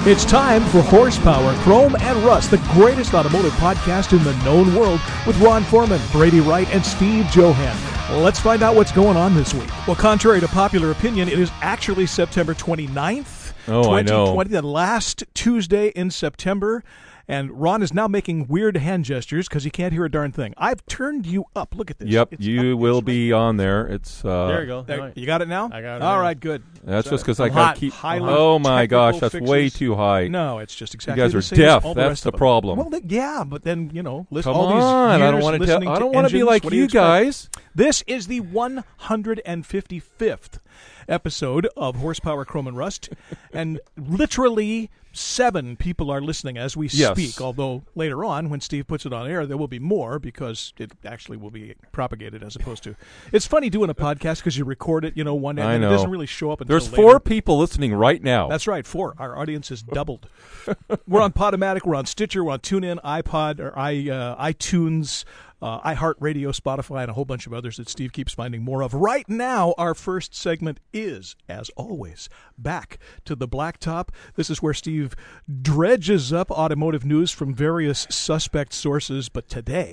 It's time for Horsepower, Chrome, and Rust, the greatest automotive podcast in the known world, with Ron Foreman, Brady Wright, and Steve Johan. Let's find out what's going on this week. Well, contrary to popular opinion, it is actually September 29th, 2020, the last Tuesday in September. And Ron is now making weird hand gestures because he can't hear a darn thing. I've turned you up. Look at this. Yep, you will be on there. It's there you go. There, you got it now? I got it. All right, good. That's So just because I got to keep. Oh my gosh, that's fixes. way too high. No, it's just exactly. You guys the are same deaf. as all the That's rest the of them. problem. Well, yeah, but then listen. Come all these on, years I don't want to tell. listening I don't to want to be engines, like what do you expect? guys. This is the 155th episode of Horsepower, Chrome, and Rust, and literally 7 people are listening as we speak, although later on, when Steve puts it on air, there will be more because it actually will be propagated as opposed to... It's funny doing a podcast because you record it, one end, and it doesn't really show up until There's later. 4 people listening right now. That's right, 4. Our audience has doubled. We're on Podomatic, we're on Stitcher, we're on TuneIn, iPod, or iTunes, iHeartRadio, Spotify, and a whole bunch of others that Steve keeps finding more of. Right now, our first segment is, as always, back to the blacktop. This is where Steve dredges up automotive news from various suspect sources, but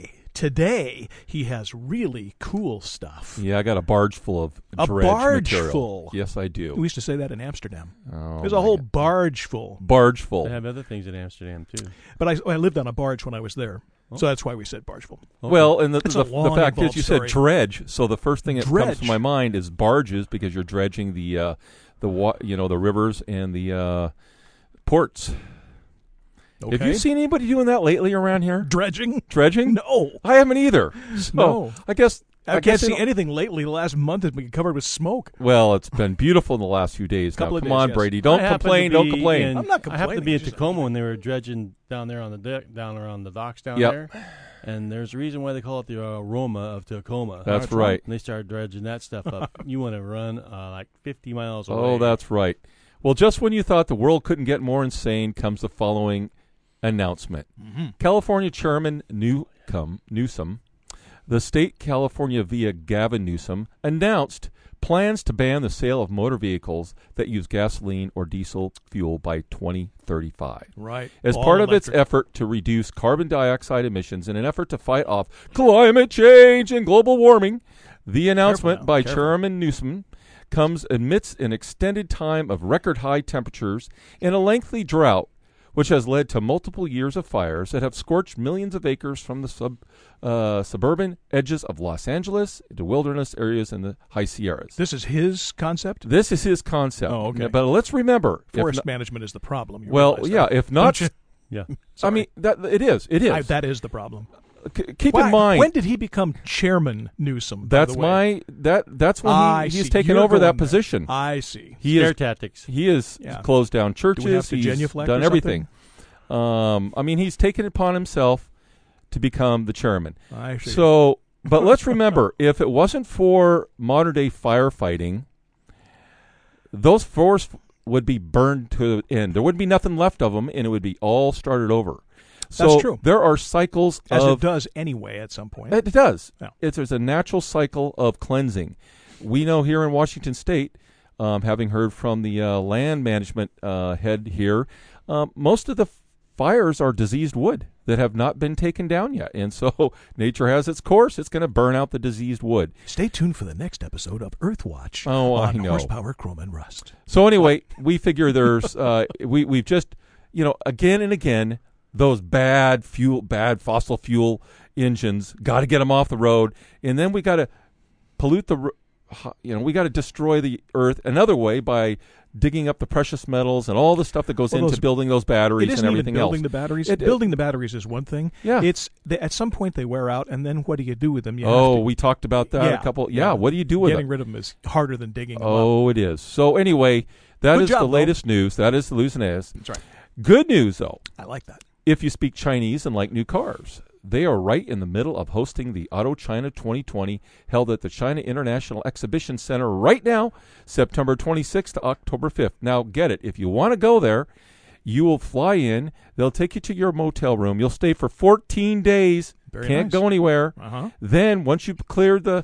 today he has really cool stuff. Yeah, I got a barge full of dredge material. Full. Yes, I do. We used to say that in Amsterdam. Oh, There's a whole barge full. Barge full. They have other things in Amsterdam, too. But I lived on a barge when I was there. So that's why we said bargeful. Well, and the long, fact is, you story. said dredge, so the first thing that comes to my mind is barges because you're dredging the rivers and the ports. Okay. Have you seen anybody doing that lately around here? Dredging? No, I haven't either. So No. I guess I can't see anything lately. The last month has been covered with smoke. Well, it's been beautiful in the last few days. Now, come on, Brady, don't complain. Don't complain. I'm not complaining. I happened to be in Tacoma when they were dredging down there on the deck, down around the docks down there. And there's a reason why they call it the aroma of Tacoma. That's right. And they started dredging that stuff up. You want to run like 50 miles away. Oh, that's right. Well, just when you thought the world couldn't get more insane comes the following announcement. Mm-hmm. California Chairman Newsom, the state California via Gavin Newsom, announced plans to ban the sale of motor vehicles that use gasoline or diesel fuel by 2035. Right. As part of its effort to reduce carbon dioxide emissions in an effort to fight off climate change and global warming, the announcement by Chairman Newsom comes amidst an extended time of record high temperatures and a lengthy drought, which has led to multiple years of fires that have scorched millions of acres from the suburban edges of Los Angeles to wilderness areas in the high Sierras. This is his concept? This is his concept. Oh, okay. But let's remember... Forest management is the problem. If not... Yeah. I mean, it is. That is the problem. Keep in mind... When did he become Chairman Newsom? That's when he's taken over that position. I see. Scare tactics. He has closed down churches. Do we have to he's genuflect done or everything. I mean, he's taken it upon himself to become the chairman. I see. So, but let's remember, if it wasn't for modern day firefighting, those forests would be burned to the end. There would be nothing left of them, and it would be all started over. So that's true. There are cycles as it does anyway at some point. It does. Yeah. There's a natural cycle of cleansing. We know here in Washington State, having heard from the land management head here, most of the fires are diseased wood that have not been taken down yet. And so nature has its course. It's going to burn out the diseased wood. Stay tuned for the next episode of Earthwatch on Horsepower, Chrome, and Rust. So anyway, we figure there's we've just, again and again, those bad fossil fuel engines, got to get them off the road. And then we got to pollute we got to destroy the earth another way by digging up the precious metals and all the stuff that goes into building those batteries and everything else. Building the batteries. Building the batteries is one thing. Yeah. At some point they wear out, and then what do you do with them? We talked about that a couple. Yeah, what do you do with them? Getting rid of them is harder than digging them up. It is. So anyway, that is the latest news. That is the news. That's right. Good news, though. I like that. If you speak Chinese and like new cars, they are right in the middle of hosting the Auto China 2020 held at the China International Exhibition Center right now, September 26th to October 5th. Now, get it. If you want to go there, you will fly in. They'll take you to your motel room. You'll stay for 14 days. Can't go anywhere. Uh-huh. Then, once you've cleared the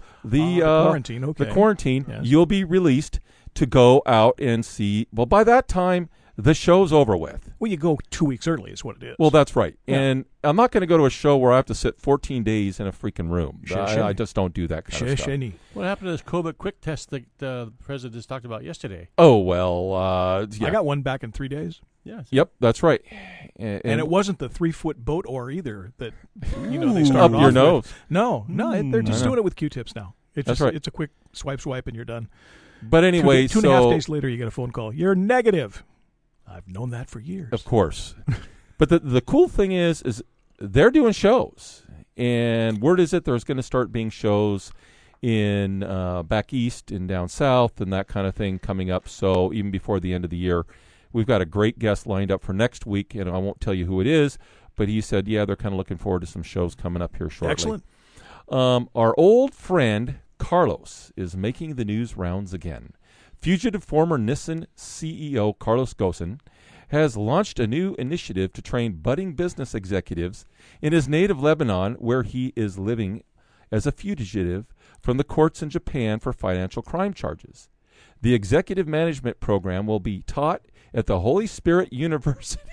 quarantine, you'll be released to go out and see. Well, by that time, the show's over with. Well, you go 2 weeks early is what it is. Well, that's right. Yeah. And I'm not going to go to a show where I have to sit 14 days in a freaking room. Shishini. I just don't do that kind of stuff. Shishini. What happened to this COVID quick test that the president just talked about yesterday? Oh, well, yeah. I got one back in 3 days. Yes. Yep, that's right. And it wasn't the 3-foot boat oar either that they up started your off nose. with. No, they're just doing it with Q-tips now. That's right. It's a quick swipe and you're done. But anyway, two and a half days later, you get a phone call. You're negative. I've known that for years. Of course. But the cool thing is they're doing shows. And word is that there's going to start being shows in back east and down south and that kind of thing coming up. So even before the end of the year, we've got a great guest lined up for next week. And I won't tell you who it is, but he said, yeah, they're kind of looking forward to some shows coming up here shortly. Excellent. Our old friend Carlos is making the news rounds again. Fugitive former Nissan CEO Carlos Ghosn has launched a new initiative to train budding business executives in his native Lebanon, where he is living as a fugitive from the courts in Japan for financial crime charges. The executive management program will be taught at the Holy Spirit University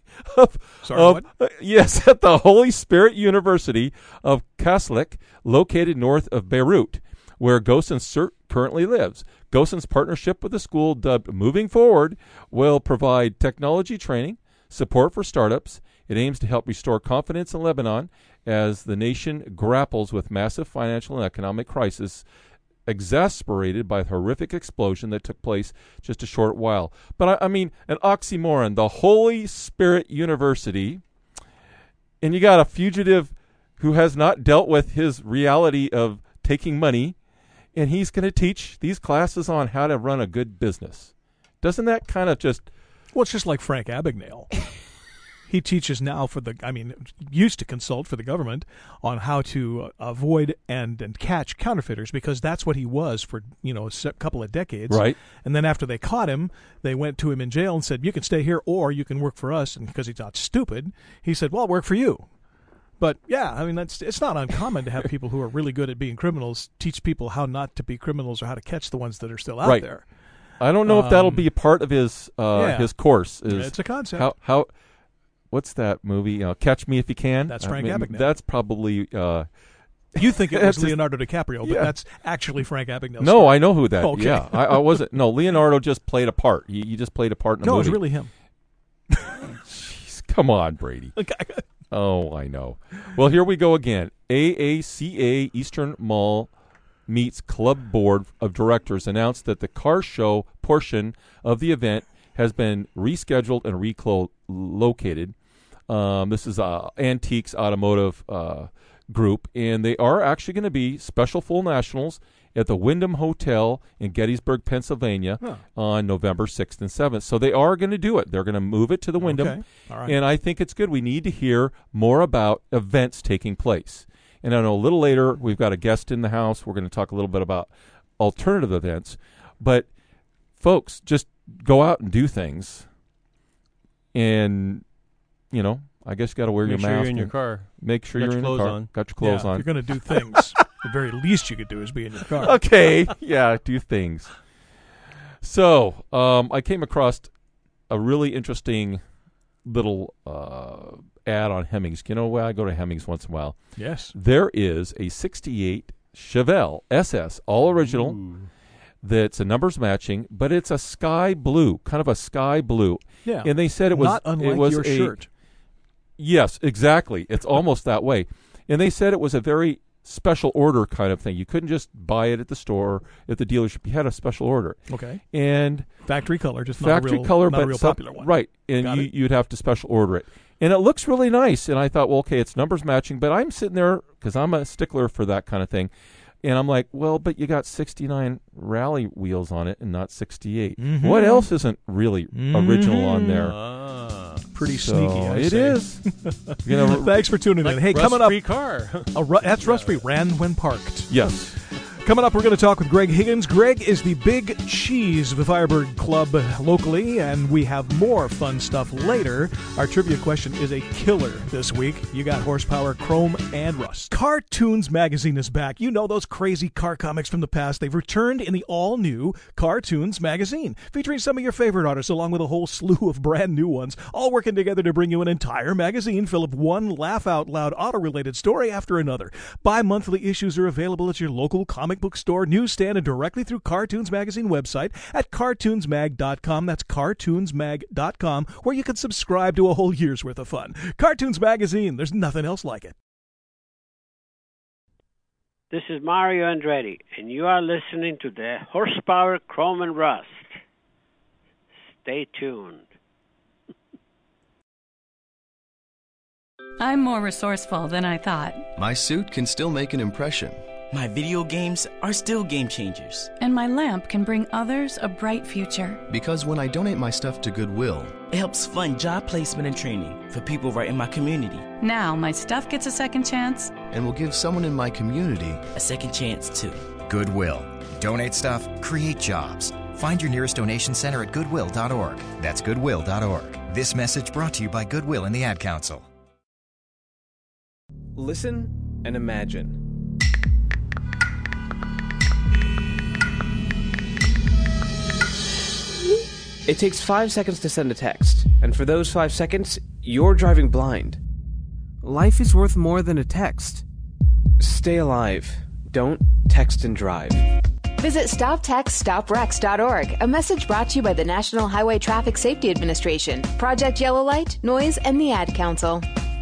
yes, at the Holy Spirit University of Kaslik, located north of Beirut, where Ghosn currently lives. Ghosn's partnership with the school, dubbed Moving Forward, will provide technology training, support for startups. It aims to help restore confidence in Lebanon as the nation grapples with massive financial and economic crisis exacerbated by the horrific explosion that took place just a short while. But I mean, an oxymoron, the Holy Spirit University, and you got a fugitive who has not dealt with his reality of taking money, and he's going to teach these classes on how to run a good business. Doesn't that kind of just... Well, it's just like Frank Abagnale. He teaches now used to consult for the government on how to avoid and catch counterfeiters, because that's what he was for, a couple of decades. Right. And then after they caught him, they went to him in jail and said, you can stay here or you can work for us. And because he's not stupid, he said, well, I'll work for you. But, yeah, I mean, it's not uncommon to have people who are really good at being criminals teach people how not to be criminals or how to catch the ones that are still out there. I don't know if that'll be a part of his course. It's a concept. How what's that movie? Catch Me If You Can. That's Frank Abagnale. That's probably. You think it was Leonardo DiCaprio, but that's actually Frank Abagnale. No, I know who that. Okay. Yeah, I wasn't. No, Leonardo just played a part. He just played a part in a movie. No, it was really him. Jeez, come on, Brady. Oh, I know. Well, here we go again. AACA Eastern Mall Meets Club Board of Directors announced that the car show portion of the event has been rescheduled and relocated. This is Antiques Automotive Group, and they are actually going to be special full nationals at the Wyndham Hotel in Gettysburg, Pennsylvania on November 6th and 7th. So they are going to do it. They're going to move it to the Wyndham. Okay. All right. And I think it's good. We need to hear more about events taking place. And I know a little later we've got a guest in the house. We're going to talk a little bit about alternative events. But, folks, just go out and do things. And, I guess you got to wear your mask. Make sure you're in your car. Make sure you're in your car. On. Got your clothes on. If you're going to do things, the very least you could do is be in your car. Okay. Yeah, do things. So, I came across a really interesting little ad on Hemmings. You know where I go to Hemmings once in a while? Yes. There is a 68 Chevelle SS, all original. Ooh. That's a numbers matching, but it's a sky blue, kind of a sky blue. Yeah. And they said it was not unlike it was your shirt. Yes, exactly. It's almost that way. And they said it was a very special order kind of thing. You couldn't just buy it at the store, at the dealership. You had a special order. Okay. And factory color, just factory not color, not but a real popular one. Right. And you'd have to special order it. And it looks really nice. And I thought, well, okay, it's numbers matching, but I'm sitting there because I'm a stickler for that kind of thing. And I'm like, well, but you got 69 rally wheels on it and not 68. Mm-hmm. What else isn't really original on there? Pretty sneaky, I say. is. Thanks for tuning in. Hey, coming up, rust-free car. That's rust-free. Ran when parked. Yes. Coming up, we're going to talk with Greg Higgins. Greg is the big cheese of the Firebird Club locally, and we have more fun stuff later. Our trivia question is a killer this week. You got horsepower, chrome, and rust. Cartoons Magazine is back. You know those crazy car comics from the past. They've returned in the all-new Cartoons Magazine, featuring some of your favorite artists, along with a whole slew of brand new ones, all working together to bring you an entire magazine full of one laugh-out-loud auto-related story after another. Bi-monthly issues are available at your local comic book store, newsstand, and directly through Cartoons Magazine website at cartoonsmag.com. That's cartoonsmag.com, where you can subscribe to a whole year's worth of fun. Cartoons Magazine, there's nothing else like it. This is Mario Andretti, and you are listening to the Horsepower, Chrome, and Rust. Stay tuned. I'm more resourceful than I thought. My suit can still make an impression. My video games are still game changers. And my lamp can bring others a bright future. Because when I donate my stuff to Goodwill, it helps fund job placement and training for people right in my community. Now my stuff gets a second chance. And will give someone in my community a second chance too. Goodwill. Donate stuff, create jobs. Find your nearest donation center at goodwill.org. That's goodwill.org. This message brought to you by Goodwill and the Ad Council. Listen and imagine. It takes 5 seconds to send a text, and for those 5 seconds, you're driving blind. Life is worth more than a text. Stay alive. Don't text and drive. Visit StopTextStopWrecks.org, a message brought to you by the National Highway Traffic Safety Administration, Project Yellow Light, Noise, and the Ad Council.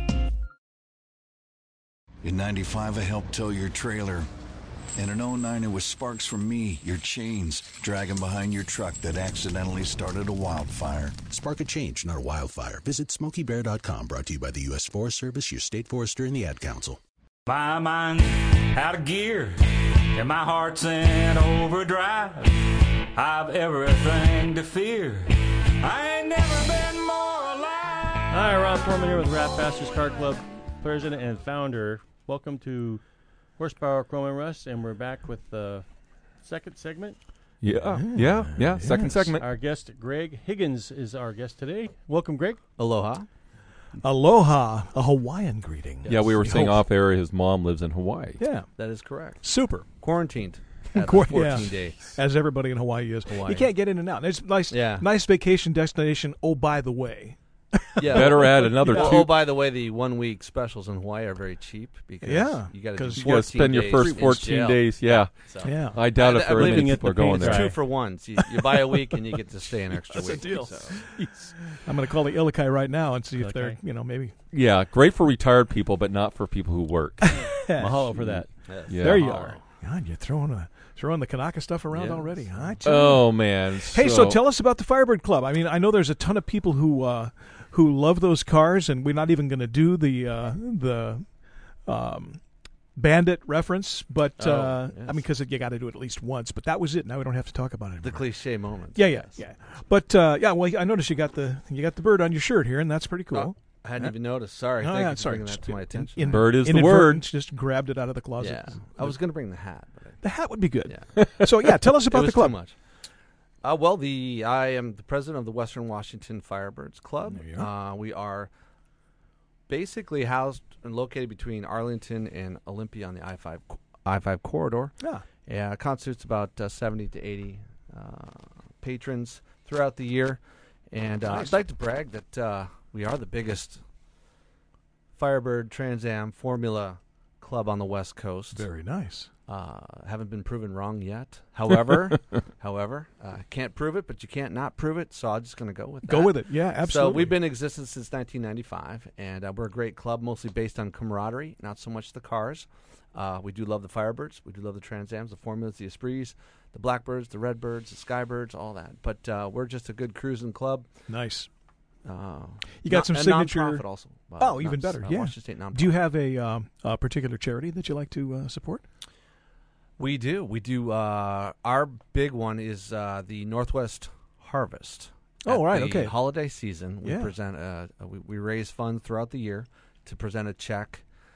In 95, I helped tow your trailer. And in 09, it was sparks from me, your chains, dragging behind your truck that accidentally started a wildfire. Spark a change, not a wildfire. Visit SmokeyBear.com, brought to you by the U.S. Forest Service, your state forester, and the Ad Council. My mind's out of gear, and my heart's in overdrive. I've everything to fear. I ain't never been more alive. Hi, Ron Foreman here with Rat Bastards Car Club, president and founder. Welcome to Horsepower, Chrome, and Rust, and we're back with the second segment. Yeah. Second segment. Our guest, Greg Higgins, is our guest today. Welcome, Greg. Aloha. Aloha, a Hawaiian greeting. Yes. Yeah, we were saying off air his mom lives in Hawaii. Yeah. That is correct. Super. Quarantined. 14 days. As everybody in Hawaii is. You can't get in and out. There's nice vacation destination, oh, by the way. Yeah. Better add another 2. Oh, by the way, the 1 week specials in Hawaii are very cheap because you got to spend your first 14 days. Yeah. Yeah. I doubt if very many people are going there. It's 2 for 1. So you buy a week and you get to stay an extra week. That's a deal. So. I'm going to call the Ilikai right now and see if they're, maybe. Yeah, great for retired people, but not for people who work. Mahalo for that. Yes. Yeah. There you are. God, you're throwing the Kanaka stuff around already. Huh? Oh, man. Hey, so tell us about the Firebird Club. I mean, I know there's a ton of people who love those cars, and we're not even going to do the Bandit reference, but yes. I mean, because you got to do it at least once. But that was it. Now we don't have to talk about it anymore. The cliche moment. Yeah. But well, I noticed you got the bird on your shirt here, and that's pretty cool. I hadn't even noticed. Sorry. Thank you for bringing that to my attention. Bird is the word. Just grabbed it out of the closet. Yeah. I was going to bring the hat. The hat would be good. Yeah. So tell us about the club. Too much. I am the president of the Western Washington Firebirds Club. We are basically housed and located between Arlington and Olympia on the I-5 corridor. Yeah. It constitutes about 70 to 80 patrons throughout the year. And I'd like to brag that we are the biggest Firebird Trans Am Formula club on the West Coast. Very nice. Haven't been proven wrong yet. However, can't prove it, but you can't not prove it. So I'm just going to go with that. Go with it. Yeah, absolutely. So we've been in existence since 1995, and we're a great club, mostly based on camaraderie, not so much the cars. We do love the Firebirds. We do love the Trans Ams, the Formulas, the Esprits, the Blackbirds, the Redbirds, the Skybirds, all that. But we're just a good cruising club. Nice. You got some signature. Nonprofit also. Even better. Yeah. Washington State nonprofit. Do you have a particular charity that you like to support? We do. Our big one is the Northwest Harvest. Oh, right. Okay. Holiday season, we present. We raise funds throughout the year to present a check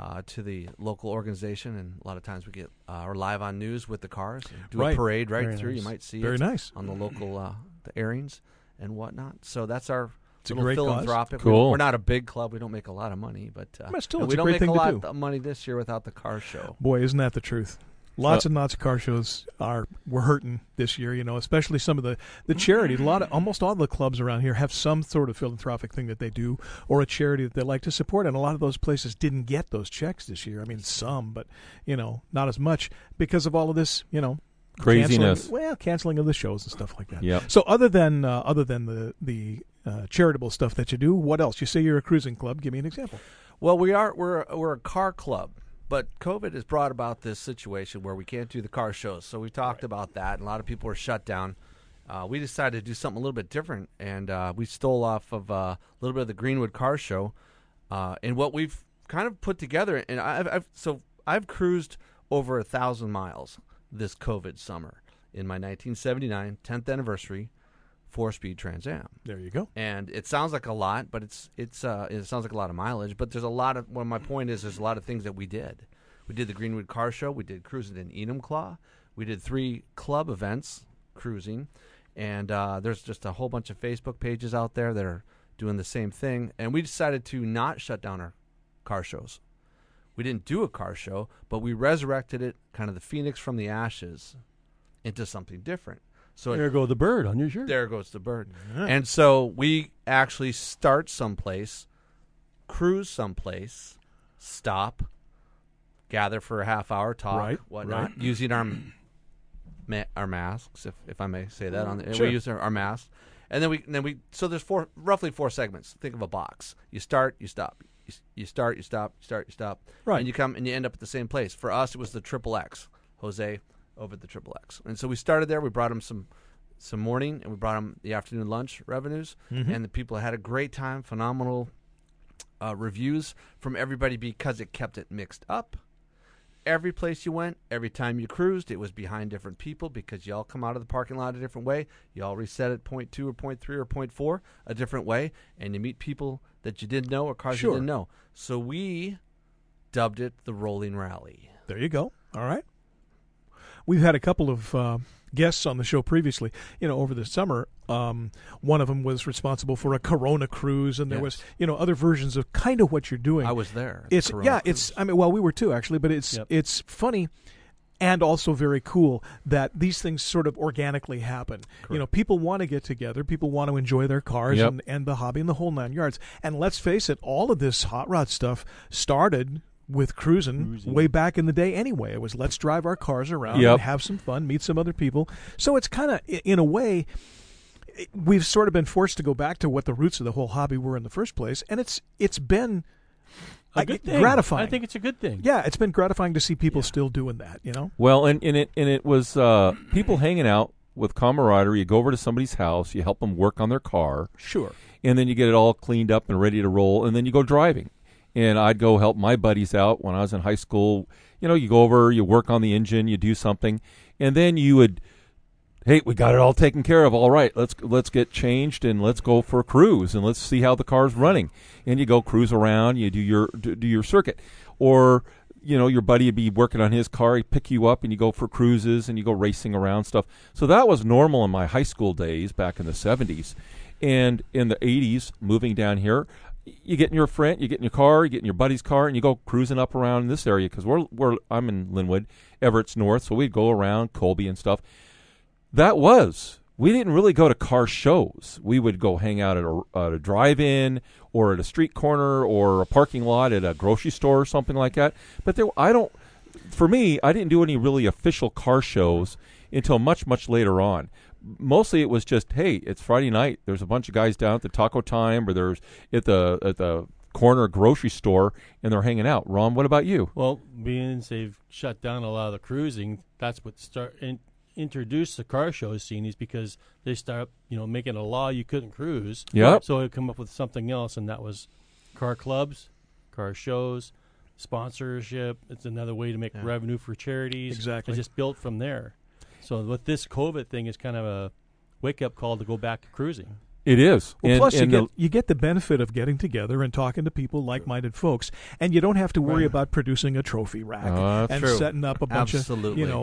to the local organization, and a lot of times we get we're live on news with the cars, and do Right. a parade right Very through. nice. You might see Very it nice. on the local the airings and whatnot. So that's our It's a little great cause. philanthropic. Cool. We're not a big club. We don't make a lot of money, but still, and it's we a don't great make thing a to lot do. of money this year without the car show. Boy, isn't that the truth? Lots and lots of car shows we're hurting this year, especially some of the charity. Almost all the clubs around here have some sort of philanthropic thing that they do, or a charity that they like to support, and a lot of those places didn't get those checks this year. I mean, some, but not as much because of all of this, Craziness. Canceling of the shows and stuff like that. Yep. So other than the charitable stuff that you do, what else? You say you're a cruising club. Give me an example. Well, we're a car club, but COVID has brought about this situation where we can't do the car shows. So we talked about that, and a lot of people were shut down. We decided to do something a little bit different, and we stole off of a little bit of the Greenwood Car Show, and what we've kind of put together. And I've cruised over 1,000 miles this COVID summer in my 1979 10th anniversary 4-speed Trans Am. There you go. And it sounds like a lot, but it sounds like a lot of mileage. But there's a lot of. Well, my point is, there's a lot of things that we did. We did the Greenwood Car Show. We did cruising in Enumclaw. We did 3 club events cruising, and there's just a whole bunch of Facebook pages out there that are doing the same thing. And we decided to not shut down our car shows. We didn't do a car show, but we resurrected it, kind of the phoenix from the ashes, into something different. So there goes the bird on your shirt. There goes the bird. Yeah. And so we actually start someplace, cruise someplace, stop, gather for a half hour, talk, whatnot, using our masks, if I may say that. Sure. We use our masks, and then we. So there's roughly 4 segments. Think of a box. You start, you stop. You start, you stop. You start, you stop. Right. And you come and you end up at the same place. For us, it was the XXX. Jose over at the XXX. And so we started there. We brought him some morning, and we brought him the afternoon lunch revenues. Mm-hmm. And the people had a great time, phenomenal reviews from everybody because it kept it mixed up. Every place you went, every time you cruised, it was behind different people because you all come out of the parking lot a different way. You all reset at point 2 or point 3 or point 4 a different way, and you meet people that you didn't know or cars you didn't know. So we dubbed it the Rolling Rally. There you go. All right. We've had a couple of guests on the show previously, over the summer. One of them was responsible for a Corona cruise, and there was, other versions of kind of what you're doing. I was there. We were too, actually, but it's funny and also very cool that these things sort of organically happen. Correct. People want to get together. People want to enjoy their cars and the hobby and the whole 9 yards. And let's face it, all of this hot rod stuff started with cruising way back in the day anyway. It was let's drive our cars around and have some fun, meet some other people. So it's kind of, in a way, we've sort of been forced to go back to what the roots of the whole hobby were in the first place, and it's been a good thing. Gratifying. I think it's a good thing. Yeah, it's been gratifying to see people still doing that, Well, and it was people hanging out with camaraderie. You go over to somebody's house, you help them work on their car. Sure. And then you get it all cleaned up and ready to roll, and then you go driving. And I'd go help my buddies out when I was in high school. You go over, you work on the engine, you do something, and then you would, hey, we got it all taken care of. All right, let's get changed and let's go for a cruise and let's see how the car's running. And you go cruise around, you do your circuit, or your buddy would be working on his car, he'd pick you up and you go for cruises and you go racing around stuff. So that was normal in my high school days back in the 70s, and in the 80s, moving down here. You get in your car, you get in your buddy's car, and you go cruising up around this area because I'm in Linwood, Everett's north, so we'd go around Colby and stuff. We didn't really go to car shows. We would go hang out at a drive-in or at a street corner or a parking lot at a grocery store or something like that. But for me, I didn't do any really official car shows until much, much later on. Mostly it was just, hey, it's Friday night. There's a bunch of guys down at the Taco Time, or there's at the corner grocery store, and they're hanging out. Ron, what about you? Well, being they've shut down a lot of the cruising, that's what introduced the car show scene, is because they start making a law you couldn't cruise. Yep. So it come up with something else, and that was car clubs, car shows, sponsorship. It's another way to make revenue for charities. Exactly. It just built from there. So with this COVID thing, it's kind of a wake-up call to go back to cruising. It is. Well, plus, you get the benefit of getting together and talking to people, like-minded folks, and you don't have to worry about producing a trophy rack and setting up a bunch of,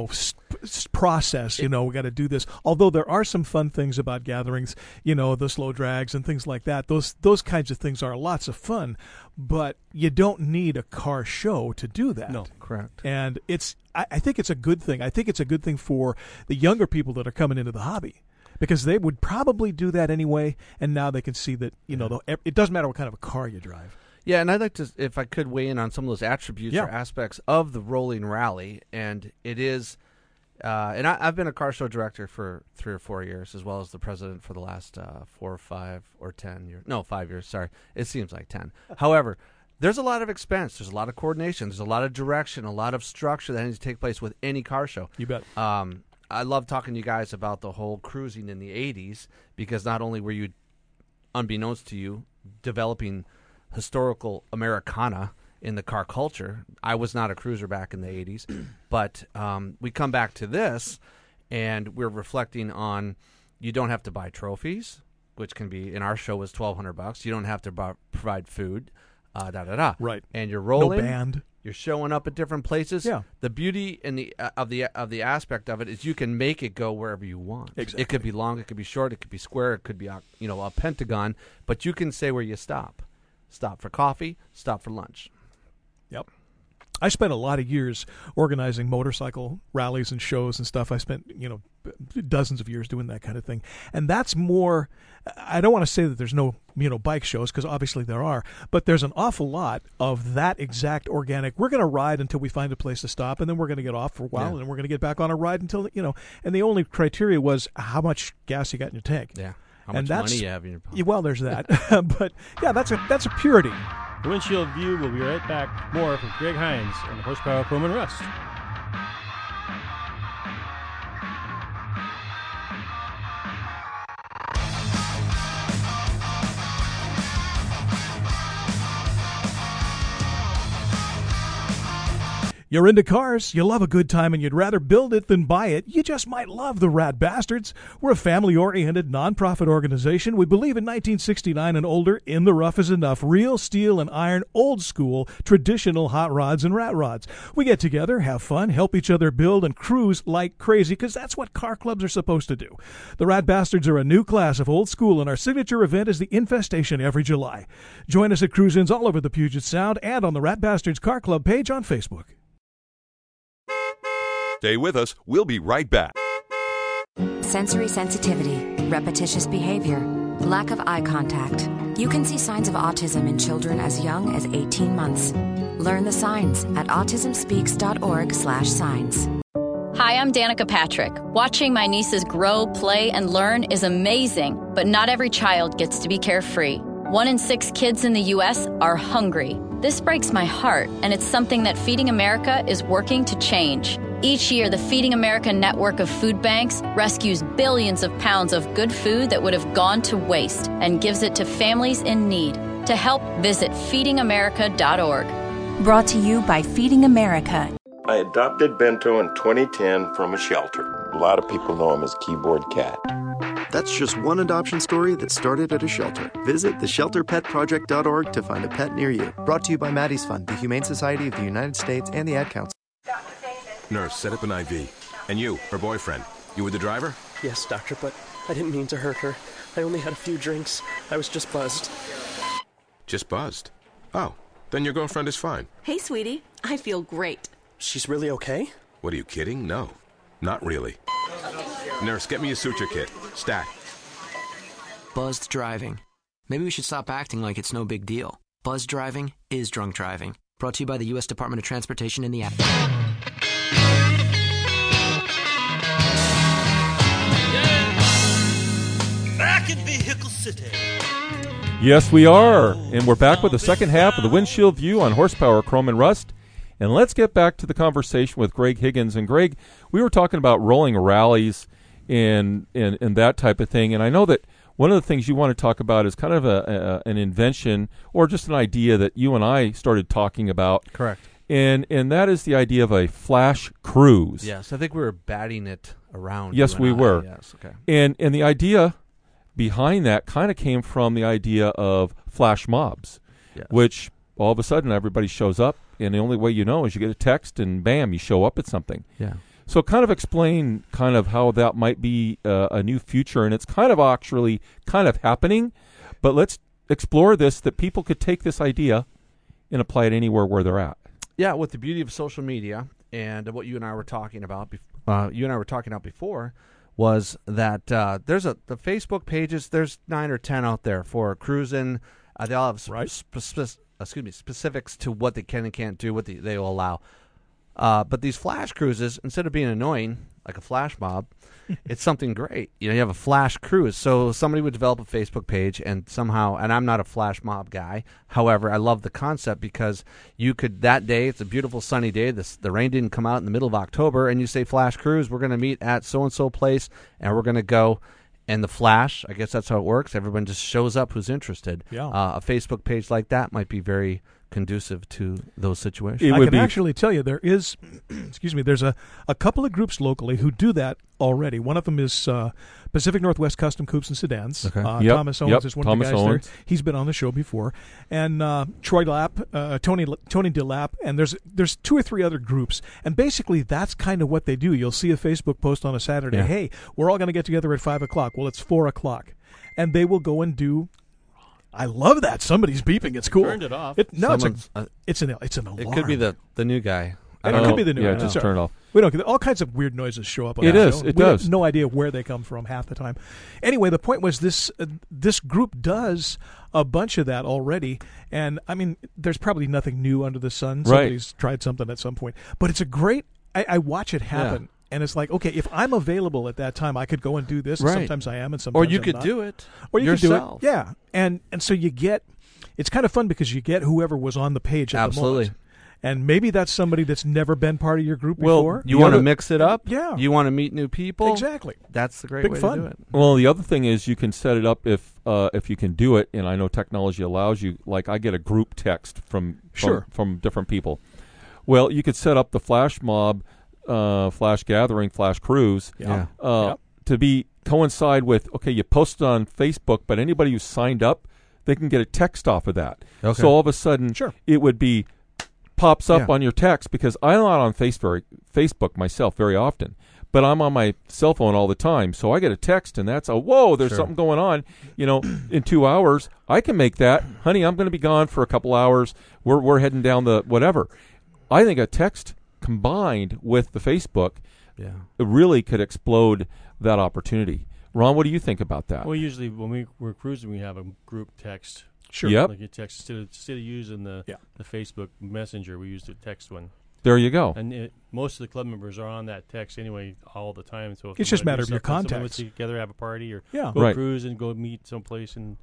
process. We got to do this. Although there are some fun things about gatherings, the slow drags and things like that. Those kinds of things are lots of fun, but you don't need a car show to do that. No, correct. And I think it's a good thing. I think it's a good thing for the younger people that are coming into the hobby. Because they would probably do that anyway, and now they can see that, it doesn't matter what kind of a car you drive. Yeah, and I'd like to, if I could, weigh in on some of those attributes or aspects of the rolling rally. And it is, and I've been a car show director for 3 or 4 years, as well as the president for the last 4 or 5 or 10 years. No, 5 years, sorry. It seems like 10. However, there's a lot of expense. There's a lot of coordination. There's a lot of direction, a lot of structure that needs to take place with any car show. You bet. I love talking to you guys about the whole cruising in the 80s, because not only were you, unbeknownst to you, developing historical Americana in the car culture. I was not a cruiser back in the 80s, but we come back to this, and we're reflecting on you don't have to buy trophies, which can be, in our show was $1,200. You don't have to provide food, Right. And you're rolling. No band. You're showing up at different places. Yeah. The beauty in of the aspect of it is you can make it go wherever you want. Exactly. It could be long, it could be short, it could be square, it could be a pentagon, but you can say where you stop. Stop for coffee, stop for lunch. Yep. I spent a lot of years organizing motorcycle rallies and shows and stuff. I spent, dozens of years doing that kind of thing. And that's more, I don't want to say that there's no, bike shows, because obviously there are, but there's an awful lot of that exact organic. We're going to ride until we find a place to stop, and then we're going to get off for a while, and then we're going to get back on a ride until, and the only criteria was how much gas you got in your tank. Yeah. How much money you have in your pocket. Well, there's that. But, yeah, that's a purity. The Windshield View will be right back. More from Greg Hines on the Horsepower, Chrome and Rust. You're into cars, you love a good time, and you'd rather build it than buy it. You just might love the Rat Bastards. We're a family-oriented, non-profit organization. We believe in 1969 and older, in the rough is enough. Real steel and iron, old school, traditional hot rods and rat rods. We get together, have fun, help each other build, and cruise like crazy, because that's what car clubs are supposed to do. The Rat Bastards are a new class of old school, and our signature event is the Infestation every July. Join us at cruise-ins all over the Puget Sound and on the Rat Bastards Car Club page on Facebook. Stay with us. We'll be right back. Sensory sensitivity, repetitious behavior, lack of eye contact. You can see signs of autism in children as young as 18 months. Learn the signs at autismspeaks.org/signs. Hi, I'm Danica Patrick. Watching my nieces grow, play, and learn is amazing, but not every child gets to be carefree. 1 in 6 kids in the U.S. are hungry. This breaks my heart, and it's something that Feeding America is working to change. Each year, the Feeding America network of food banks rescues billions of pounds of good food that would have gone to waste and gives it to families in need. To help, visit feedingamerica.org. Brought to you by Feeding America. I adopted Bento in 2010 from a shelter. A lot of people know him as Keyboard Cat. That's just one adoption story that started at a shelter. Visit theshelterpetproject.org to find a pet near you. Brought to you by Maddie's Fund, the Humane Society of the United States, and the Ad Council. Nurse, set up an IV. And you, her boyfriend. You were the driver? Yes, doctor, but I didn't mean to hurt her. I only had a few drinks. I was just buzzed. Just buzzed? Oh, then your girlfriend is fine. Hey, sweetie. I feel great. She's really okay? What, are you kidding? No, not really. Nurse, get me a suture kit. Stat. Buzzed driving. Maybe we should stop acting like it's no big deal. Buzzed driving is drunk driving. Brought to you by the U.S. Department of Transportation and the app. Back in Vehicle City. Yes, we are. And we're back with the second half of the Windshield View on Horsepower, Chrome and Rust. And let's get back to the conversation with Greg Higgins. And Greg, we were talking about rolling rallies and that type of thing. And I know that one of the things you want to talk about is kind of an invention or just an idea that you and I started talking about. Correct. And that is the idea of a flash cruise. Yes, I think we were batting it around. Yes, we were. Yes, okay. And the idea behind that kind of came from the idea of flash mobs, which all of a sudden everybody shows up, and the only way you know is you get a text, and bam, you show up at something. Yeah. So kind of explain kind of how that might be a new future, and it's kind of actually kind of happening, but let's explore this, that people could take this idea and apply it anywhere where they're at. Yeah, with the beauty of social media and what you and I were talking about, before, was that there's the Facebook pages. There's 9 or 10 out there for cruising. They all have specifics to what they can and can't do, what they will allow. But these flash cruises, instead of being annoying like a flash mob, it's something great. You have a flash cruise. So somebody would develop a Facebook page, and somehow, and I'm not a flash mob guy. However, I love the concept because you could, that day, it's a beautiful sunny day. The rain didn't come out in the middle of October, and you say, flash cruise, we're going to meet at so-and-so place, and we're going to go. And the flash, I guess that's how it works. Everyone just shows up who's interested. Yeah. A Facebook page like that might be very conducive to those situations. I can actually tell you there is, there's a couple of groups locally who do that already. One of them is Pacific Northwest Custom Coupes and Sedans. Okay. Thomas Owens is one of the guys Owens. there. He's been on the show before. And Troy Lapp, Tony DeLapp, and there's 2 or 3 other groups. And basically that's kind of what they do. You'll see a Facebook post on a Saturday, hey, we're all going to get together at 5 o'clock. Well, it's 4 o'clock. And they will go and do... I love that. Somebody's beeping. It's cool. Turned it off. It's an alarm. It could be the new guy. It could be the new guy. Just turn it off. We don't. All kinds of weird noises show up on it the is. show. It we does. have no idea where they come from half the time. Anyway, the point was this group does a bunch of that already. And, I mean, there's probably nothing new under the sun. Somebody's tried something at some point. But it's a great – I watch it happen. Yeah. And it's like, okay, if I'm available at that time, I could go and do this. Right. And sometimes I am, and sometimes or you I'm could not. do it. Or you yourself. could do it. Yeah. And so you get – it's kind of fun because you get whoever was on the page at the moment. And maybe that's somebody that's never been part of your group before. You want to mix it up? Yeah. You want to meet new people? Exactly. That's the great Big way fun. to do it. Well, the other thing is you can set it up if you can do it, and I know technology allows you. Like I get a group text from different people. Well, you could set up the flash mob, flash gathering, flash cruise to be coincide with, okay, you post it on Facebook, but anybody who signed up, they can get a text off of that. Okay. So all of a sudden it would be pops up on your text, because I'm not on Facebook myself very often, but I'm on my cell phone all the time. So I get a text, and that's there's something going on. In 2 hours, I can make that. Honey, I'm going to be gone for a couple hours. We're heading down the whatever. I think a text combined with the Facebook it really could explode that opportunity. Ron, what do you think about that? Well, usually when we're cruising, we have a group text. Sure. Yep. Like a text instead of using the Facebook Messenger, we use the text one. There you go. And most of the club members are on that text anyway all the time. So if it's just a matter of your contacts. Someone wants to get together, have a party, or go cruise and go meet someplace and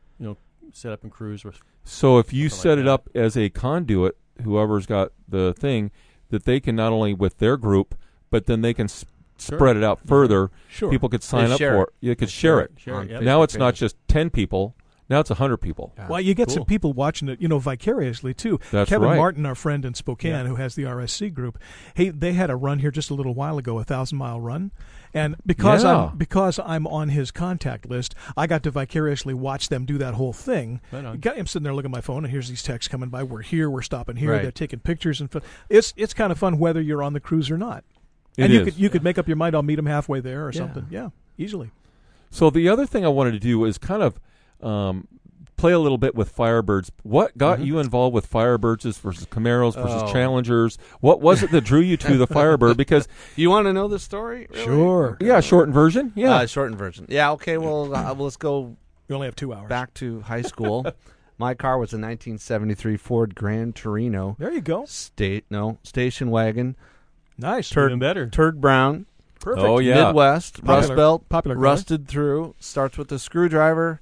set up and cruise. So if you set it up as a conduit, whoever's got the thing, that they can not only with their group, but then they can spread it out further. Sure. People could sign up for it. You could share it. Now it's not just 10 people. Now it's 100 people. Well, you get some people watching it, vicariously too. That's Kevin right. Martin, our friend in Spokane, who has the RSC group, they had a run here just a little while ago, a 1,000-mile run, and because I'm on his contact list, I got to vicariously watch them do that whole thing. Right on. I'm sitting there looking at my phone, and here's these texts coming by. We're here. We're stopping here. Right. They're taking pictures and it's kind of fun whether you're on the cruise or not. You could make up your mind. I'll meet them halfway there or something. Yeah, easily. So the other thing I wanted to do is kind of play a little bit with Firebirds. What got you involved with Firebirds versus Camaros versus Challengers? What was it that drew you to the Firebird? Because you want to know the story? Really? Sure. Yeah, shortened version. Yeah, shortened version. Yeah. Okay. Well, let's go. We only have 2 hours. Back to high school. My car was a 1973 Ford Grand Torino. There you go. Station wagon. Nice. Even better. Turd brown. Perfect. Oh yeah. Midwest. Rust belt. Popular. Rusted through. Starts with a screwdriver.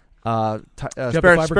Spare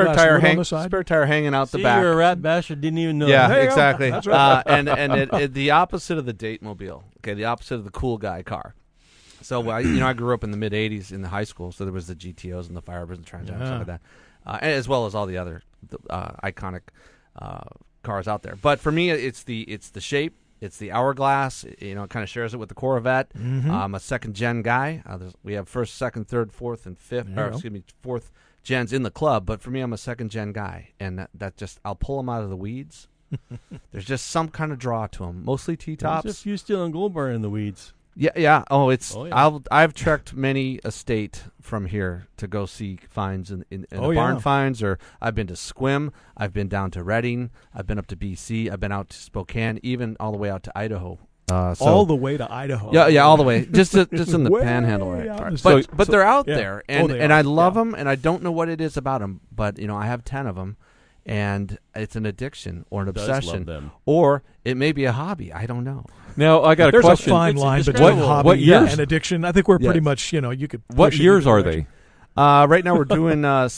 tire hanging out the back. You're a rat bastard. Didn't even know. Yeah, that. exactly. That's right. And the opposite of the date mobile. Okay, the opposite of the cool guy car. So I grew up in the mid '80s in the high school, so there was the GTOs and the Firebirds and Trans Am and stuff like that, and as well as all the other iconic cars out there. But for me, it's the shape. It's the Hourglass. You know, it kind of shares it with the Corvette. Mhm. I'm a second-gen guy. We have first, second, third, fourth, and fifth. There you Or, go. excuse me, fourth gens in the club. But for me, I'm a second-gen guy, and that just I'll pull them out of the weeds. There's just some kind of draw to them. Mostly T-tops. There's a few still in Gold Bar in the weeds. Yeah. Oh, it's. Oh, yeah. I've trekked many a state from here to go see finds in Oh, the barn yeah. finds, or I've been to Sequim. I've been down to Reading. I've been up to BC. I've been out to Spokane, even all the way out to Idaho. All the way to Idaho. Yeah, all the way. Just in the Way Panhandle, right? out Right. in the But they're out yeah. there, Oh, and they and are. I love Yeah. them, and I don't know what it is about them, but I have 10 of them. And it's an addiction or an Does love obsession, them. or it may be a hobby. I don't know. Now I got a There's question. a fine line between hobby what years? and addiction. I think we're pretty Yes. much, you could. What push it years either are direction. they? Right now we're doing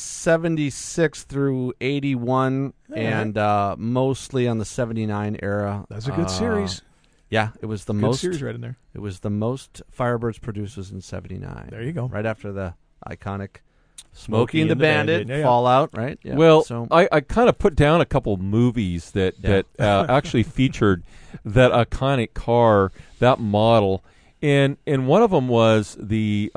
76 through 81, and mostly on the 79 era. That's a good series. Yeah, it was the Good most series right in there. It was the most Firebirds produced was in 79. There you go. Right after the iconic Smokey and the Bandit, Yeah. Fallout, right? Yeah. Well, so I kind of put down a couple movies that actually featured that iconic car, that model, and one of them was the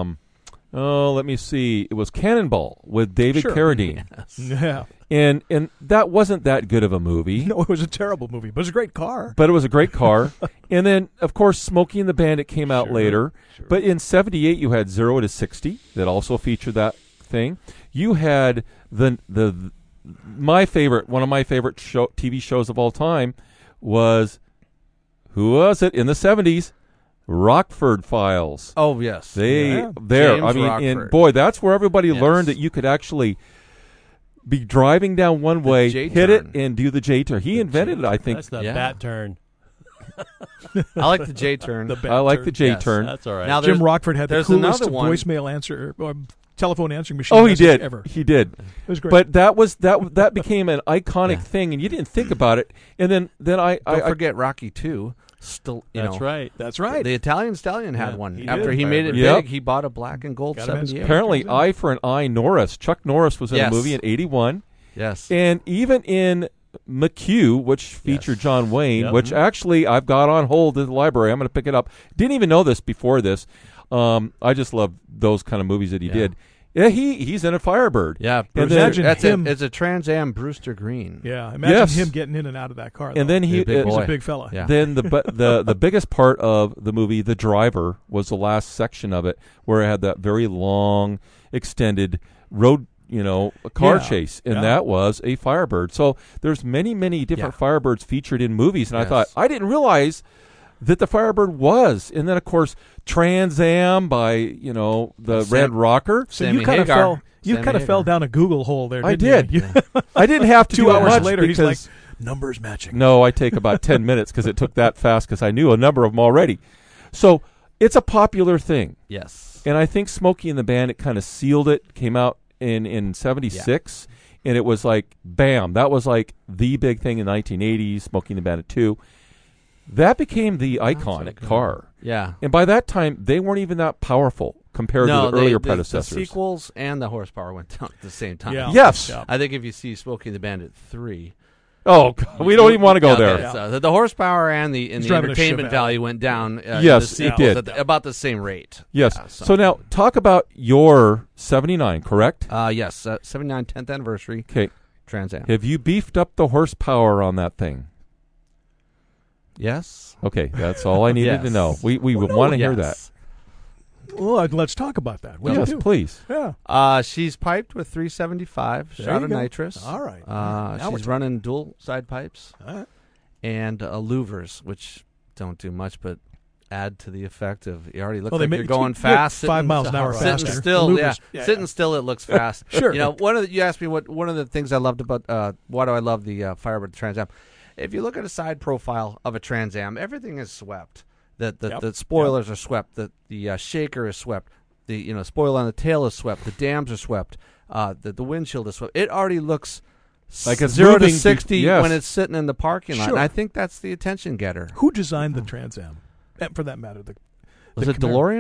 let me see, it was Cannonball with David Sure. Carradine. Yes. Yeah. And that wasn't that good of a movie. No, it was a terrible movie, but it was a great car. But it was a great car. And then, of course, Smokey and the Bandit came out later. Sure. But in 78, you had 0 to 60 that also featured that thing. You had one of my favorite TV shows of all time was, who was it, in the 70s? Rockford Files. Oh, yes. And James Rockford. boy, that's where everybody Yes. learned that you could actually be driving down one way, hit it, and do the J-turn. He invented it, I think. That's the bat turn. I like the J-turn. I like the J-turn. That's all right. Now Jim Rockford had the there's coolest another one. voicemail answer or telephone answering machine. Oh, he message did. Ever. He did. It was great. But that became an iconic thing, and you didn't think about it. And then I Don't forget Rocky 2. Still, That's right. That's right. The Italian Stallion had Yeah, one. he After did. he made it Yep. big, he bought a black and gold Got him as 78. apparently Eye for an Eye Norris. Chuck Norris was in Yes. a movie in 81. Yes. And even in McHugh, which featured John Wayne, Yep. which actually I've got on hold at the library. I'm going to pick it up. Didn't even know this before this. I just love those kind of movies that he did. Yeah, he's in a Firebird. Yeah, and imagine that's him. It's a Trans Am Brewster Green. Yeah, imagine Yes. him getting in and out of that car. And though. then He's a big he's boy. a big fella. Yeah. Then the biggest part of the movie, The Driver, was the last section of it where it had that very long, extended road, a car Yeah. chase, and Yeah. that was a Firebird. So there's many different Firebirds featured in movies, and I thought I didn't realize that the Firebird was. And then of course Trans Am by the Red Rocker. So Sammy you kind of Hagar. fell. You Sammy kind of Hagar. fell down a Google hole there. I Didn't did. You? I didn't have to 2 do it hours much later, he's like, because- numbers matching. No, I take about 10 minutes because it took that fast because I knew a number of them already. So it's a popular thing. Yes. And I think Smokey and the Bandit kind of sealed it, came out in 76, and it was like, bam, that was like the big thing in the 1980s, Smokey and the Bandit 2. That became the iconic car. Yeah. And by that time, they weren't even that powerful compared to the earlier predecessors. The sequels and the horsepower went down at the same time. Yeah. Yes. Yeah. I think if you see Smokey and the Bandit 3. Oh, God, we don't even want to go there. The horsepower and the driving a entertainment Chevette. value went down. Yes, the it sequels did. at about the same rate. Yes. Yeah, so now, talk about your 79, correct? Yes, 79 10th anniversary. Okay. Trans Am. Have you beefed up the horsepower on that thing? Yes. Okay, that's all I needed to Yes. know. We would want to hear that. Well, let's talk about that. What'd you Yes, do? please. Yeah. She's piped with 375 There shot you of go. nitrous. All right. Now we're She's talking. running dual side pipes All right. and louvers, which don't do much but add to the effect of you already look Well, they like make- you're going yeah, fast. 5 sitting- miles an hour sitting faster. still, The yeah. louvers. Yeah, Sitting yeah. still, it looks fast. Sure. You asked me what one of the things I loved about why do I love the Firebird Trans Am? If you look at a side profile of a Trans Am, everything is swept. The spoilers are swept. The shaker is swept. The spoiler on the tail is swept. The dams are swept. The windshield is swept. It already looks like it's 0 to moving 60 yes. when it's sitting in the parking lot. Sure. And I think that's the attention getter. Who designed the Trans Am? For that matter, Was the it DeLorean?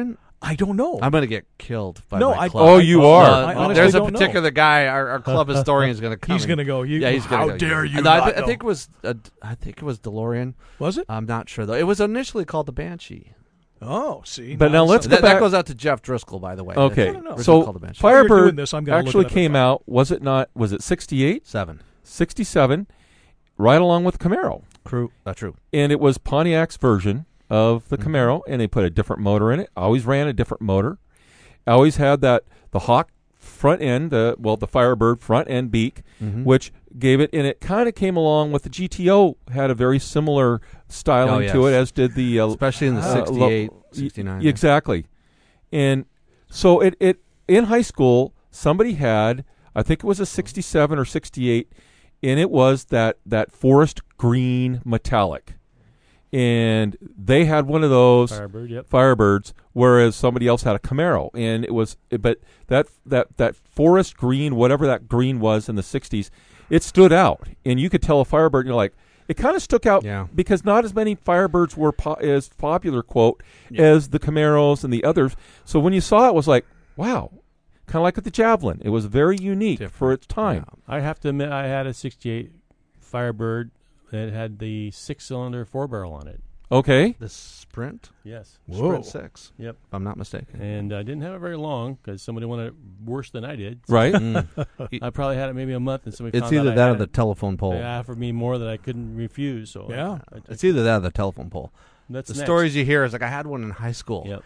I don't know. I'm going to get killed by No, my I- club. Oh, you are. I honestly There's a don't know. particular guy. Our club historian is going to come. He's going to go. Yeah, he's going to How dare you? And not I know. think it was. I think it was DeLorean. Was it? I'm not sure though. It was initially called the Banshee. Oh, see. But now let's go that back. goes out to Jeff Driscoll, by the way. Okay, That's so called the Banshee. While you're doing Firebird this, I'm gonna look actually it up and came find out. Was it not? Was it 68? 67, right along with Camaro. True. And it was Pontiac's version of the Camaro, and they put a different motor in it. Always ran a different motor. Always had the Hawk front end, the Firebird front end beak, which gave it, and it kind of came along with the GTO, had a very similar styling to it, as did the especially in the 68, 69. Exactly. And so it in high school, somebody had, I think it was a 67 or 68, and it was that forest green metallic. And they had one of those Firebirds, whereas somebody else had a Camaro, and it was, but that forest green, whatever that green was in the 60s, it stood out, and you could tell a Firebird. And you're like, it kind of stuck out because not as many Firebirds were as popular, quote, as the Camaros and the others. So when you saw it, it was like, wow, kind of like with the Javelin, it was very unique for its time. I have to admit, I had a 68 Firebird. It had the 6-cylinder 4-barrel on it. Okay. The Sprint? Yes. Sprint 6. Yep. If I'm not mistaken. And I didn't have it very long because somebody wanted it worse than I did. So right. I probably had it maybe a month, and somebody It's found out either I that or had the it. telephone pole. They offered me more that I couldn't refuse. So It's either that or the telephone pole. That's the next. stories you hear is like, I had one in high school. Yep.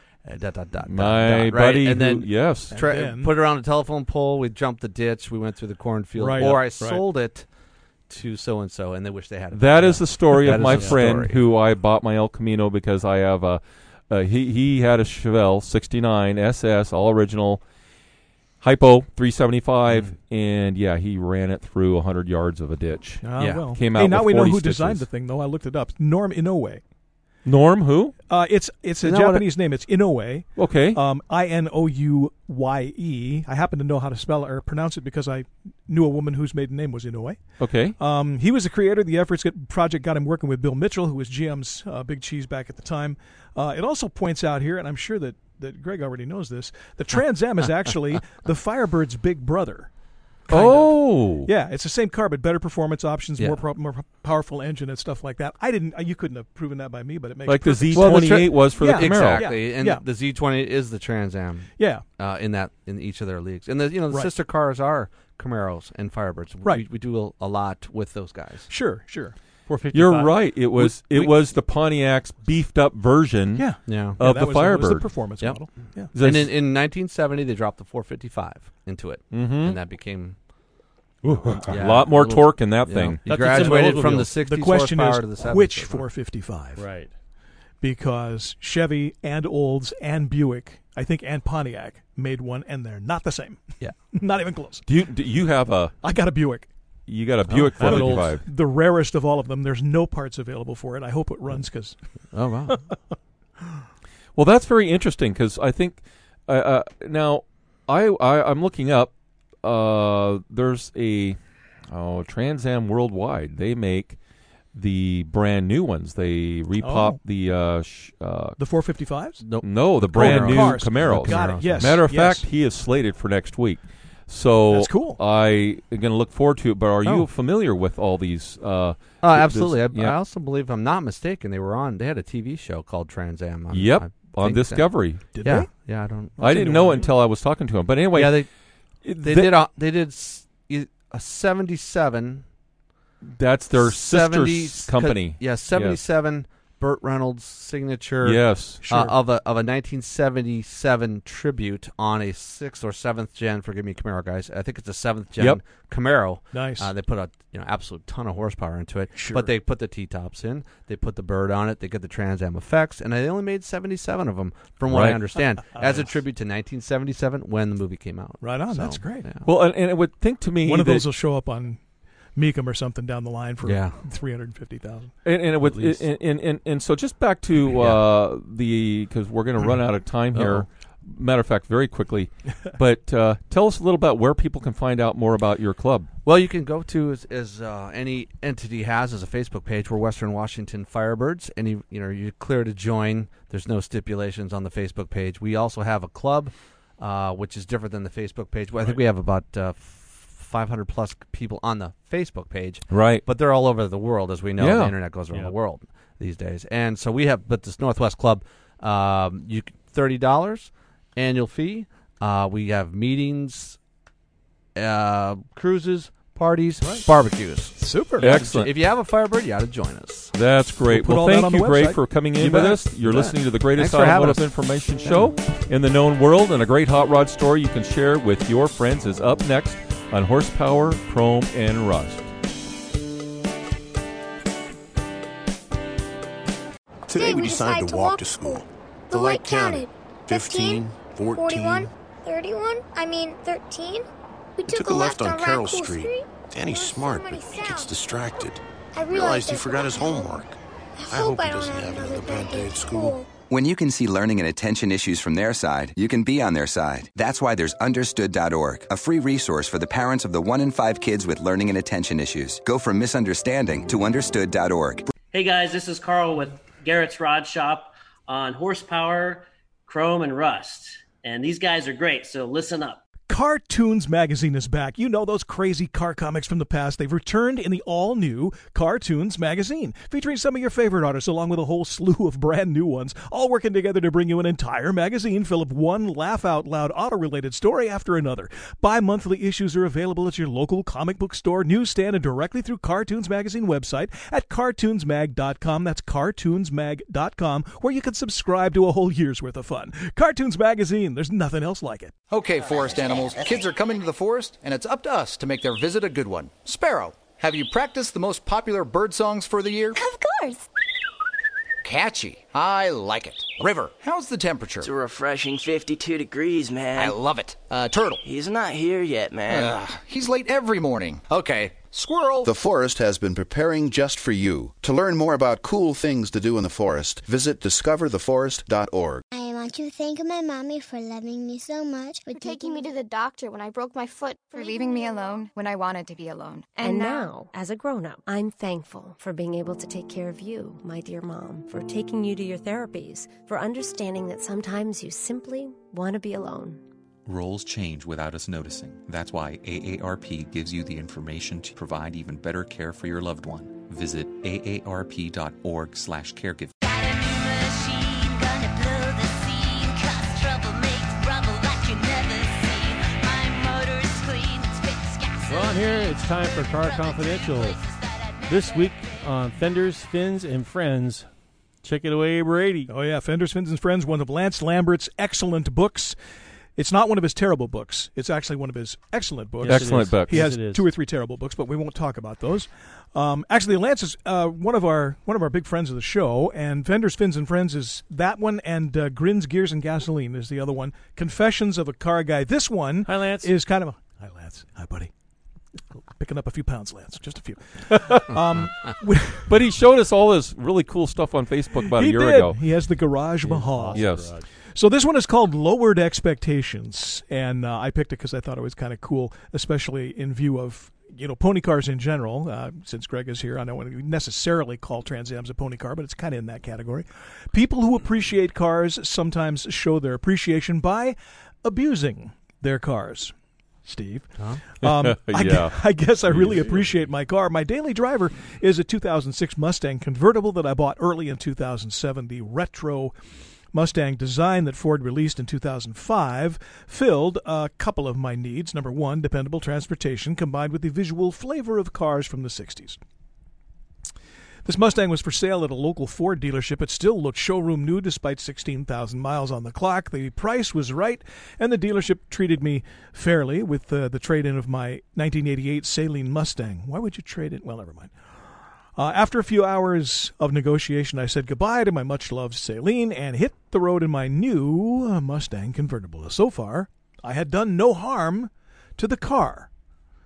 My right? buddy, and then yes, put it on a telephone pole. We jumped the ditch. We went through the cornfield, Right. or I Right. sold it to so and so, and they wish they had it. That is the story That of is my the friend story. who I bought my El Camino because I have he had a Chevelle 69 SS, all original, hypo 375, and he ran it through 100 yards of a ditch. Well. Came out. Hey, now with we know 40 who stitches. designed the thing, though. I looked it up. Norm Inoue. Norm who? It's a Japanese name. It's Inoue. Okay. Inoue. I happen to know how to spell it or pronounce it because I knew a woman whose maiden name was Inoue. Okay. He was the creator. The efforts project got him working with Bill Mitchell, who was GM's Big Cheese back at the time. It also points out here, and I'm sure that Greg already knows this, the Trans Am is actually the Firebird's big brother. Oh, yeah, it's the same car, but better performance options, more powerful engine and stuff like that. You couldn't have proven that by me, but it makes like the perfect Z28 was for the Camaro. Exactly, and the Z20 is the Trans Am. Yeah, in each of their leagues, and the sister cars are Camaros and Firebirds. Right, we do a lot with those guys. Sure. You're right. It was the Pontiac's beefed up version. Yeah. Of the Firebird. That was the performance model. Yeah. And in 1970, they dropped the 455 into it, and that became a lot more torque in that thing. You graduated from the 60s The question horsepower is, to the 70s. which 455? Right. Because Chevy and Olds and Buick, I think, and Pontiac made one, and they're not the same. Yeah. Not even close. Do you have a? I got a Buick. You got a Buick 455. The rarest of all of them. There's no parts available for it. I hope it runs because. Oh wow. Well, that's very interesting because I think now I'm looking up. There's a Trans Am Worldwide. They make the brand new ones. They repop the 455s. No, the brand new cars. Camaros. Got it. Yes. Matter of yes. fact, he is slated for next week. So that's cool. I am going to look forward to it. But are you familiar with all these? Absolutely. I also believe, if I'm not mistaken, they had a TV show called Trans Am. On Discovery. Did they? Yeah, I didn't know it until I was talking to him. But anyway, they did a 77. That's their sister company. 77. Burt Reynolds' signature, yes, of a 1977 tribute on a 6th or 7th gen. Forgive me, Camaro guys. I think it's a 7th gen Camaro. Nice. They put a absolute ton of horsepower into it. Sure. But they put the T-tops in. They put the bird on it. They get the Trans Am effects, and they only made 77 of them, from what I understand, as a tribute to 1977 when the movie came out. Right on. That's great. Yeah. Well, and it would think to me one of those will show up on Meekum or something down the line for $350,000. And it would and so just back to because we're going to run out of time here. matter of fact, very quickly. But tell us a little about where people can find out more about your club. Well, you can go to as any entity has as a Facebook page. We're Western Washington Firebirds, and you're clear to join. There's no stipulations on the Facebook page. We also have a club, which is different than the Facebook page. I think we have about 500 plus people on the Facebook page. Right. But they're all over the world, as we know. Yeah. The internet goes around the world these days. And so we have, but this Northwest Club, $30 annual fee. We have meetings, cruises, parties, barbecues. Super. Excellent. If you have a Firebird, you ought to join us. That's great. We'll Well, put all that thank on the you, Greg, website. for coming in You with bet. us. You're You listening bet. to the greatest Thanks for having automotive us. information show in the known world, and a great hot rod story you can share with your friends is up next on Horsepower, Chrome, and Rust. Today we decided to walk to school. The light counted. 15, 14. 41, 31, 13. We Took a left on Carroll Raccoon Street. Danny's smart, but he gets distracted. I Realized he there's forgot his homework. I hope he doesn't have another bad day at school. When you can see learning and attention issues from their side, you can be on their side. That's why there's Understood.org, a free resource for the parents of the 1 in 5 kids with learning and attention issues. Go from misunderstanding to Understood.org. Hey guys, this is Carl with Garrett's Rod Shop on Horsepower, Chrome, and Rust. And these guys are great, so listen up. Cartoons Magazine is back. You know those crazy car comics from the past. They've returned in the all-new Cartoons Magazine, featuring some of your favorite artists along with a whole slew of brand new ones, all working together to bring you an entire magazine full of one laugh-out-loud auto-related story after another. Bi-monthly issues are available at your local comic book store, newsstand, and directly through Cartoons Magazine website at cartoonsmag.com. That's cartoonsmag.com, where you can subscribe to a whole year's worth of fun. Cartoons Magazine, there's nothing else like it. Okay, forest animals, kids are coming to the forest, and it's up to us to make their visit a good one. Sparrow, have you practiced the most popular bird songs for the year? Of course. Catchy. I like it. River, how's the temperature? It's a refreshing 52 degrees, man. I love it. Turtle. He's not here yet, man. He's late every morning. Okay. Squirrel. The forest has been preparing just for you. To learn more about cool things to do in the forest, visit discovertheforest.org. I want to thank my mommy for loving me so much, for taking me to the doctor when I broke my foot, for leaving me alone when I wanted to be alone. And now, as a grown-up, I'm thankful for being able to take care of you, my dear mom, for taking you to your therapies, for understanding that sometimes you simply want to be alone. Roles change without us noticing. That's why AARP gives you the information to provide even better care for your loved one. Visit aarp.org/caregiving. Well, on here, it's time for Car Confidential. This week on Fenders, Fins, and Friends. Check it away, Brady. Oh, yeah, Fenders, Fins, and Friends, one of Lance Lambert's excellent books. It's not one of his terrible books. It's actually one of his excellent books. Yes, excellent book. He has 2 or 3 terrible books, but we won't talk about those. Actually, Lance is one of our big friends of the show, and Fenders, Fins, and Friends is that one, and Grins, Gears, and Gasoline is the other one. Confessions of a Car Guy. This one Hi, Lance. is kind of a... Hi, Lance. Hi, buddy. Picking up a few pounds, Lance. Just a few. But he showed us all this really cool stuff on Facebook about a year ago. He has the Garage Mahal. Yes. So this one is called Lowered Expectations, and I picked it because I thought it was kind of cool, especially in view of pony cars in general. Since Greg is here, I don't want to necessarily call Trans Am's a pony car, but it's kind of in that category. People who appreciate cars sometimes show their appreciation by abusing their cars. Steve. I guess I really appreciate my car. My daily driver is a 2006 Mustang convertible that I bought early in 2007. The retro Mustang design that Ford released in 2005 filled a couple of my needs. Number one, dependable transportation combined with the visual flavor of cars from the 60s. This Mustang was for sale at a local Ford dealership. It still looked showroom new despite 16,000 miles on the clock. The price was right, and the dealership treated me fairly with the trade-in of my 1988 Saleen Mustang. Why would you trade it? Well, never mind. After a few hours of negotiation, I said goodbye to my much-loved Saleen and hit the road in my new Mustang convertible. So far, I had done no harm to the car.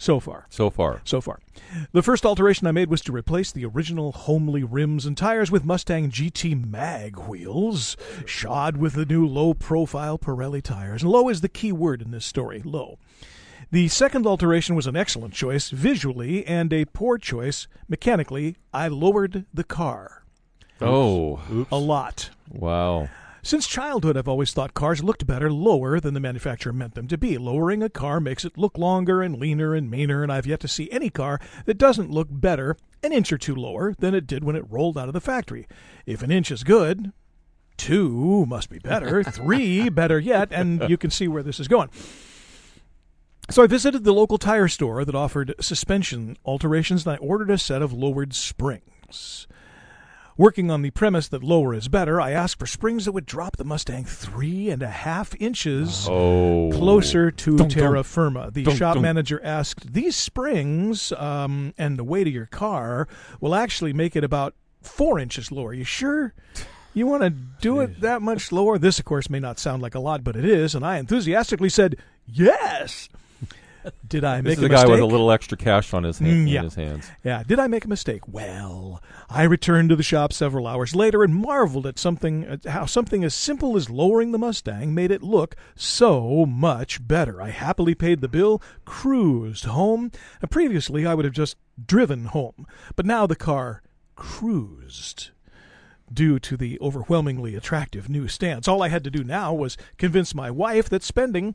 So far. The first alteration I made was to replace the original homely rims and tires with Mustang GT Mag wheels, shod with the new low-profile Pirelli tires. And low is the key word in this story, low. The second alteration was an excellent choice visually and a poor choice mechanically. I lowered the car. Oh. A lot. Wow. Since childhood, I've always thought cars looked better lower than the manufacturer meant them to be. Lowering a car makes it look longer and leaner and meaner, and I've yet to see any car that doesn't look better an inch or two lower than it did when it rolled out of the factory. If an inch is good, 2 must be better, 3 better yet, and you can see where this is going. So I visited the local tire store that offered suspension alterations, and I ordered a set of lowered springs. Working on the premise that lower is better, I asked for springs that would drop the Mustang 3.5 inches closer to terra firma. The shop manager asked, these springs and the weight of your car will actually make it about 4 inches lower. You sure you want to do it that much lower? This, of course, may not sound like a lot, but it is, and I enthusiastically said, yes. Did I make a mistake? This is a guy with a little extra cash on his in his hands. Yeah. Did I make a mistake? Well, I returned to the shop several hours later and marveled at how something as simple as lowering the Mustang made it look so much better. I happily paid the bill, cruised home. Previously, I would have just driven home, but now the car cruised. Due to the overwhelmingly attractive new stance. All I had to do now was convince my wife that spending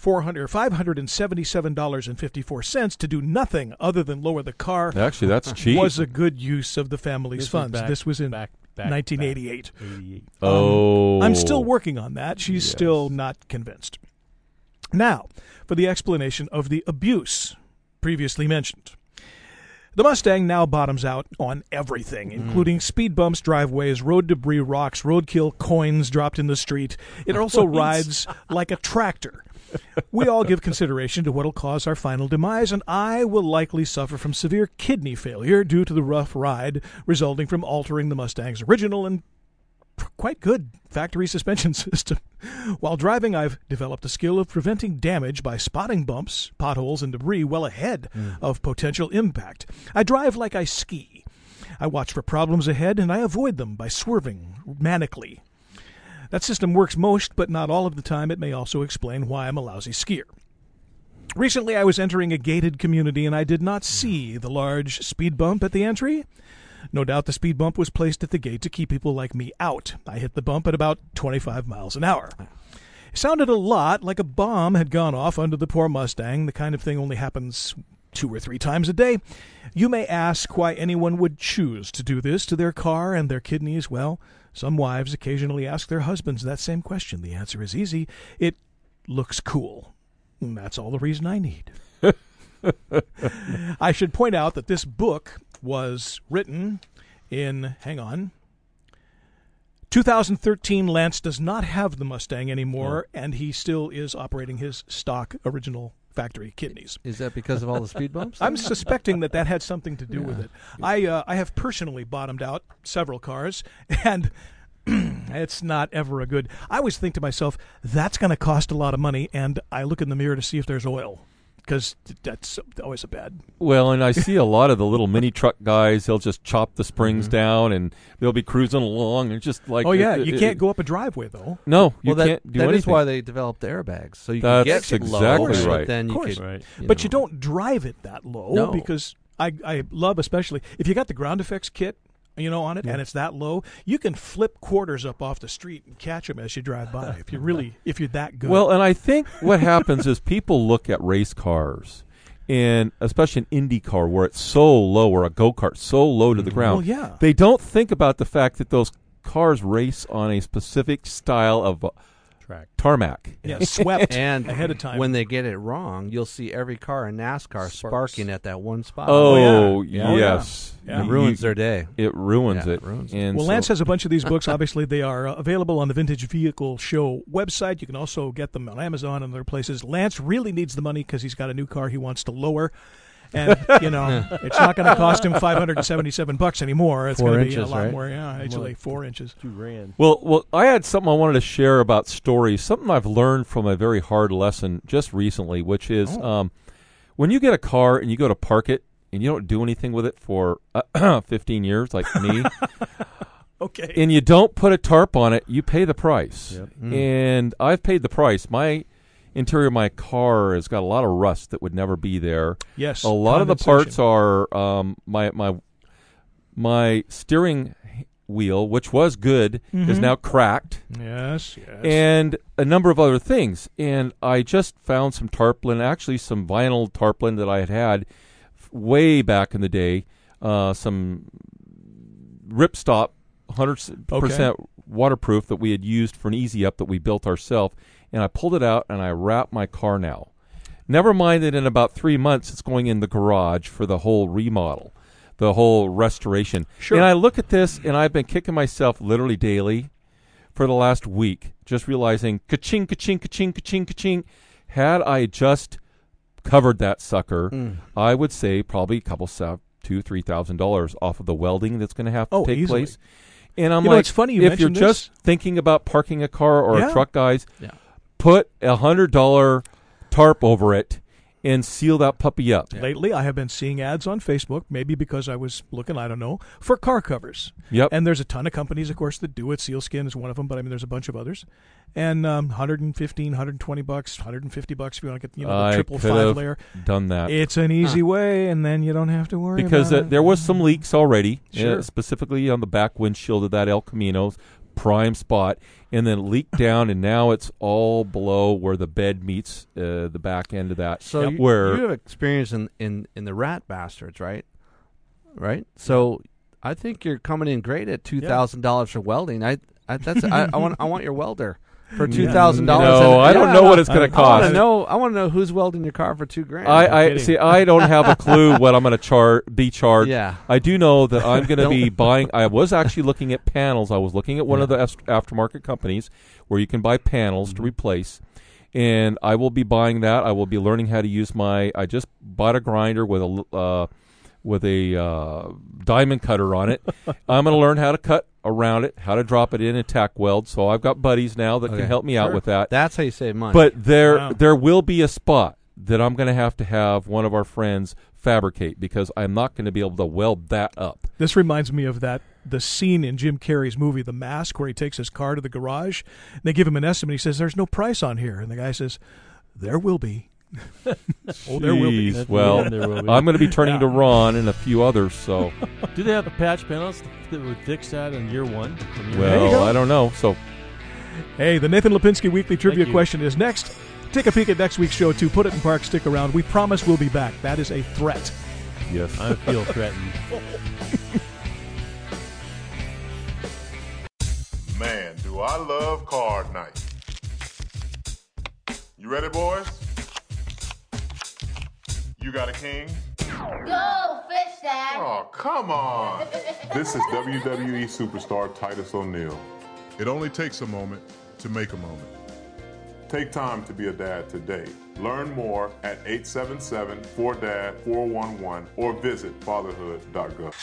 $577.54 to do nothing other than lower the car actually, that's cheap. Was a good use of the family's funds. This was in 1988. I'm still working on that. She's still not convinced. Now, for the explanation of the abuse previously mentioned. The Mustang now bottoms out on everything, including speed bumps, driveways, road debris, rocks, roadkill, coins dropped in the street. It also rides like a tractor. We all give consideration to what will cause our final demise, and I will likely suffer from severe kidney failure due to the rough ride resulting from altering the Mustang's original and quite good factory suspension system. While driving, I've developed a skill of preventing damage by spotting bumps, potholes, and debris well ahead of potential impact. I drive like I ski. I watch for problems ahead, and I avoid them by swerving manically. That system works most, but not all of the time. It may also explain why I'm a lousy skier. Recently, I was entering a gated community, and I did not see the large speed bump at the entry. No doubt the speed bump was placed at the gate to keep people like me out. I hit the bump at about 25 miles an hour. It sounded a lot like a bomb had gone off under the poor Mustang. The kind of thing only happens 2 or 3 times a day. You may ask why anyone would choose to do this to their car and their kidneys. Well, some wives occasionally ask their husbands that same question. The answer is easy. It looks cool. And that's all the reason I need. I should point out that this book was written in, 2013. Lance does not have the Mustang anymore, and he still is operating his stock original factory kidneys. Is that because of all the speed bumps? I'm suspecting that had something to do with it. I have personally bottomed out several cars, and it's not ever a good... I always think to myself, that's going to cost a lot of money, and I look in the mirror to see if there's oil. Because that's always a bad... Well, and I see a lot of the little mini truck guys, they'll just chop the springs down, and they'll be cruising along, and just like... Oh, yeah, you can't go up a driveway, though. No, you can't do anything. That is why they developed the airbags, so you can get exactly low, right. But then you could, but you don't drive it that low, because I love, especially, if you got the ground effects kit, on it, and it's that low, you can flip quarters up off the street and catch them as you drive by if you're that good. Well, and I think what happens is people look at race cars, and especially an Indy car where it's so low, or a go-kart so low to the ground. Well, yeah. They don't think about the fact that those cars race on a specific style of tarmac. Yeah, swept and ahead of time. When they get it wrong, you'll see every car in NASCAR sparking at that one spot. Yes. It ruins their day. It ruins it. Lance has a bunch of these books. Obviously, they are available on the Vintage Vehicle Show website. You can also get them on Amazon and other places. Lance really needs the money because he's got a new car he wants to lower. And, it's not going to cost him $577 anymore. It's going to be a lot more. Yeah, actually, 4 inches. $2,000. Well, I had something I wanted to share about stories, something I've learned from a very hard lesson just recently, which is when you get a car and you go to park it and you don't do anything with it for 15 years, like me, okay, and you don't put a tarp on it, you pay the price. Yep. And I've paid the price. My interior of my car has got a lot of rust that would never be there. Yes, a lot of the parts are my steering wheel, which was good, is now cracked. Yes. And a number of other things. And I just found some tarpaulin, actually some vinyl tarpaulin that I had way back in the day, some ripstop 100% waterproof that we had used for an Easy Up that we built ourselves. And I pulled it out and I wrapped my car now. Never mind that in about 3 months it's going in the garage for the whole remodel, the whole restoration. Sure. And I look at this, and I've been kicking myself literally daily for the last week, just realizing, ka-ching, ka-ching, ka-ching, ka-ching, ka-ching. Had I just covered that sucker, I would save probably a couple $2,000-$3,000 off of the welding that's going to have to take place. And I'm like, it's funny you if you're mentioned just thinking about parking a car or a truck, guys, Yeah. put $100 tarp over it and seal that puppy up. Lately, I have been seeing ads on Facebook, maybe because I was looking, I don't know, for car covers. Yep. And there's a ton of companies, of course, that do it. Sealskin is one of them, but I mean, there's a bunch of others. And $115, $120, $150 if you want to get the triple 5-layer. Done that. It's an easy way, and then you don't have to worry because about it. There was some leaks already, Sure. specifically on the back windshield of that El Camino's prime spot, and then leaked down, and now it's all below where the bed meets the back end of that. So you have experience in the Rat Bastards, right? Right. So I think you're coming in great at $2,000 for welding. I want your welder for $2,000. No, I don't know what it's going to cost. I want to know who's welding your car for $2,000. I see. I don't have a clue what I'm going to be charged. Yeah. I do know that I'm going to be buying. I was actually looking at panels. I was looking at one of the aftermarket companies where you can buy panels to replace, and I will be buying that. I will be learning how to use I just bought a grinder with a diamond cutter on it. I'm going to learn how to cut around it, how to drop it in and tack weld. So I've got buddies now that can help me out with that. That's how you save money. But there will be a spot that I'm going to have one of our friends fabricate, because I'm not going to be able to weld that up. This reminds me of the scene in Jim Carrey's movie The Mask where he takes his car to the garage and they give him an estimate. He says, "There's no price on here." And the guy says, "There will be." Oh, there will be. Well, there will be. I'm going to be turning to Ron and a few others. So, do they have the patch panels that would fix that in year one? Well, I don't know. So, hey, the Nathan Lipinski Weekly Trivia question is next. Take a peek at next week's show, too. Put it in park. Stick around. We promise we'll be back. That is a threat. Yes. I feel threatened. Man, do I love card night. You ready, boys? You got a king? Go, Fish Dad. Oh, come on. This is WWE superstar Titus O'Neil. It only takes a moment to make a moment. Take time to be a dad today. Learn more at 877-4DAD-411 or visit fatherhood.gov.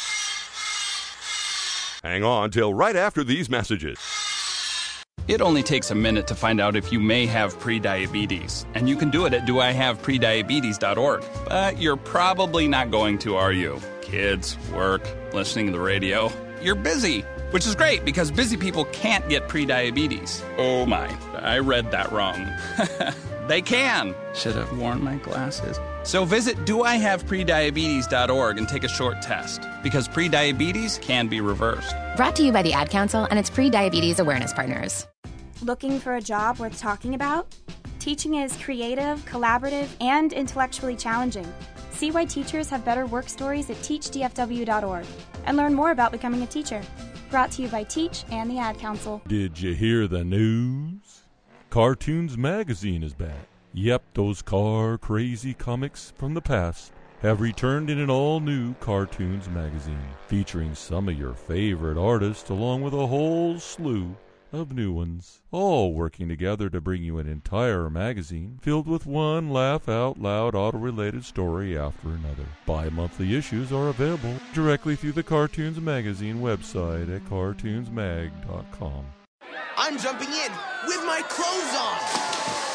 Hang on till right after these messages. It only takes a minute to find out if you may have prediabetes, and you can do it at doihaveprediabetes.org. But you're probably not going to, are you? Kids, work, listening to the radio. You're busy, which is great because busy people can't get prediabetes. Oh my, I read that wrong. They can. Should have worn my glasses. So visit doihaveprediabetes.org and take a short test, because prediabetes can be reversed. Brought to you by the Ad Council and its pre-diabetes awareness partners. Looking for a job worth talking about? Teaching is creative, collaborative, and intellectually challenging. See why teachers have better work stories at teachdfw.org and learn more about becoming a teacher. Brought to you by Teach and the Ad Council. Did you hear the news? Cartoons Magazine is back. Yep, those car-crazy comics from the past have returned in an all-new Cartoons Magazine, featuring some of your favorite artists along with a whole slew of new ones, all working together to bring you an entire magazine filled with one laugh-out-loud auto-related story after another. Bi-monthly issues are available directly through the Cartoons Magazine website at cartoonsmag.com. I'm jumping in with my clothes on.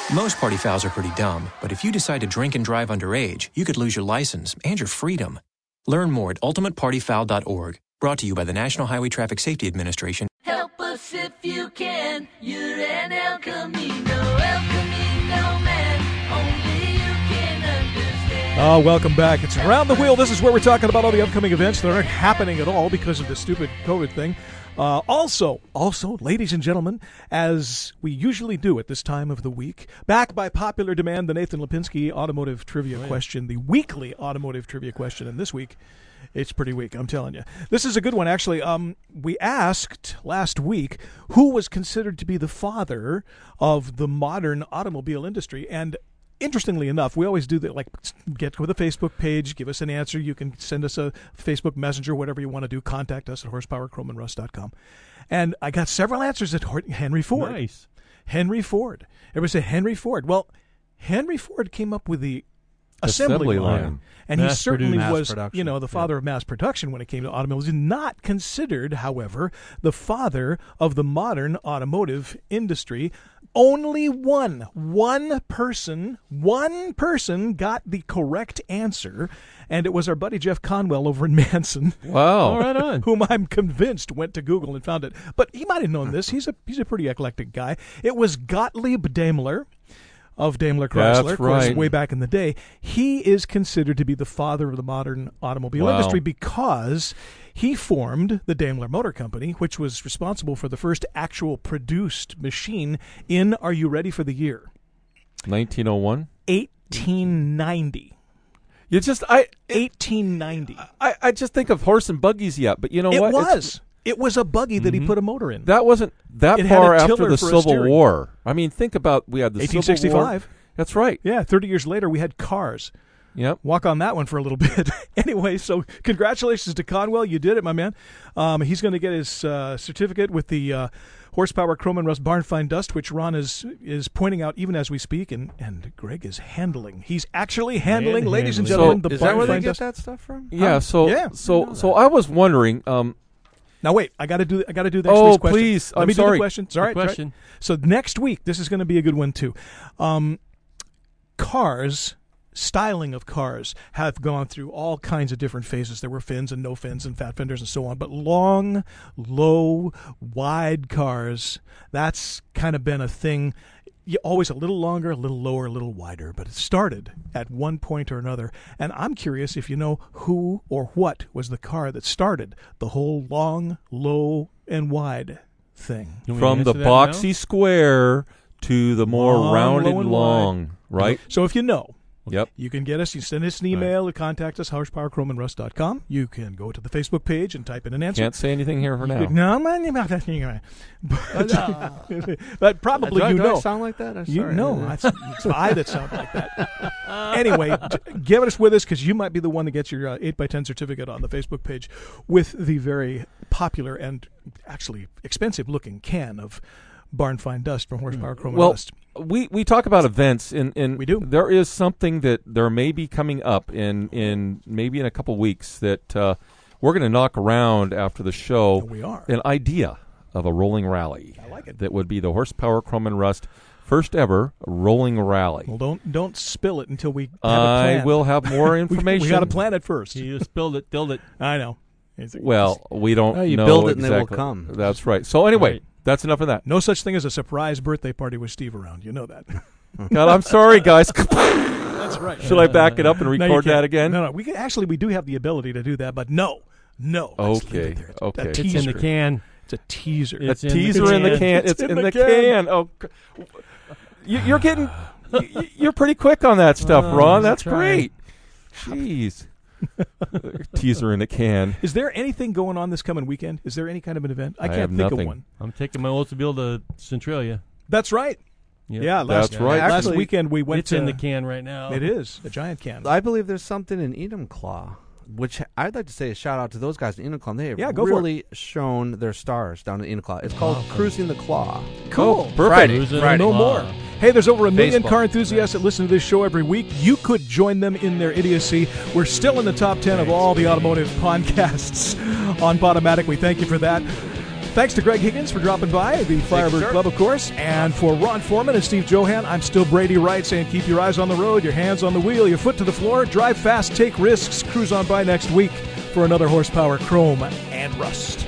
Most party fouls are pretty dumb, but if you decide to drink and drive underage, you could lose your license and your freedom. Learn more at ultimatepartyfoul.org. Brought to you by the National Highway Traffic Safety Administration. Help us if you can. You're an El Camino. El Camino man. Only you can understand. Welcome back. It's Around the Wheel. This is where we're talking about all the upcoming events that aren't happening at all because of the stupid COVID thing. Also, ladies and gentlemen, as we usually do at this time of the week, back by popular demand, the Nathan Lipinski Automotive Trivia Question, the weekly Automotive Trivia Question. And this week, it's pretty weak, I'm telling you. This is a good one, actually. We asked last week who was considered to be the father of the modern automobile industry. And interestingly enough, we always do that, like get with a Facebook page, give us an answer. You can send us a Facebook Messenger, whatever you want to do. Contact us at horsepowerchromeandrust.com. And I got several answers at Henry Ford. Nice. Henry Ford. Everybody said Henry Ford. Well, Henry Ford came up with the assembly line. And he certainly was, the father of mass production when it came to automobiles. He's not considered, however, the father of the modern automotive industry. Only one person got the correct answer, and it was our buddy Jeff Conwell over in Manson. Wow. Right on. Whom I'm convinced went to Google and found it. But he might have known this. He's a pretty eclectic guy. It was Gottlieb Daimler of Daimler Chrysler, That's of course, right. way back in the day. He is considered to be the father of the modern automobile industry because he formed the Daimler Motor Company, which was responsible for the first actual produced machine in, are you ready for the year? 1901? 1890. 1890. I just think of horse and buggies yet, but you know what? It was a buggy that he put a motor in. That wasn't that It far had a after tiller the for a Civil steering. War. I mean, think about, we had the Civil War. 1865. That's right. Yeah, 30 years later, we had cars. Yep. Walk on that one for a little bit. Anyway, so congratulations to Conwell. You did it, my man. He's going to get his certificate with the Horsepower Chrome and Rust Barn Find Dust, which Ron is pointing out even as we speak, and Greg is handling. He's actually handling, ladies and gentlemen, the is Barn that where Find they get Dust. that stuff from? Yeah, so I was wondering. Now wait, I got to do next week's question. Please, Let I'm me sorry. do the question. It's all right. Question. So next week, this is going to be a good one too. Cars, styling of cars have gone through all kinds of different phases. There were fins and no fins and fat fenders and so on. But long, low, wide cars, that's kind of been a thing. Always a little longer, a little lower, a little wider. But it started at one point or another. And I'm curious if you know who or what was the car that started the whole long, low, and wide thing. From the boxy square to the more Long, rounded low, and long, right? So if you know, Yep. you can get us. You send us an email or contact us, horsepowerchromeandrust.com. You can go to the Facebook page and type in an answer. Can't say anything here for now. No, but probably Do you know. I sound like that? I'm You sorry. know, it's I that sound like that. Anyway, get us with us because you might be the one that gets your 8x10 certificate on the Facebook page with the very popular and actually expensive-looking can of Barn Find Dust from Horsepower Chrome and Rust. We talk about events, and we do. There is something that there may be coming up in maybe in a couple weeks that we're going to knock around after the show. We are. An idea of a rolling rally. I like it. That would be the Horsepower Chrome and Rust first ever rolling rally. Well, don't spill it until we have it planned. I will have more information. we got to plan it first. You spilled it, dilled it. I know. Well, we don't know you build it exactly. and they will come. That's right. So anyway, Right. that's enough of that. No such thing as a surprise birthday party with Steve around. You know that. God, I'm sorry, guys. That's right. Should I back it up and No, you record can't. that again? No. We do have the ability to do that, but no. Let's leave it there. Okay. A It's teaser. in the can. It's a teaser. It's a in the teaser in the can. can. It's in the can. Oh, you're getting. You're pretty quick on that stuff, Ron. That's great. Jeez. Teaser in a can. Is there anything going on this coming weekend? Is there any kind of an event? I can't have think nothing. of one. I'm taking my Oldsmobile to Centralia. That's right. Yep. Yeah, last Actually, weekend we went It's to in the can right now. It is a giant can. I believe there's something in Enumclaw, which I'd like to say a shout out to those guys in Enumclaw. They have go for really shown their stars down in Enumclaw. It's called Cruising the Claw. Cool. Oh, perfect. Friday. No more. Hey, there's over 1 million Facebook. car enthusiasts that listen to this show every week. You could join them in their idiocy. We're still in the top 10 of all the automotive podcasts on Podomatic. We thank you for that. Thanks to Greg Higgins for dropping by, the Firebird Club, of course. And for Ron Foreman and Steve Johan, I'm still Brady Wright saying keep your eyes on the road, your hands on the wheel, your foot to the floor, drive fast, take risks, cruise on by next week for another Horsepower Chrome and Rust.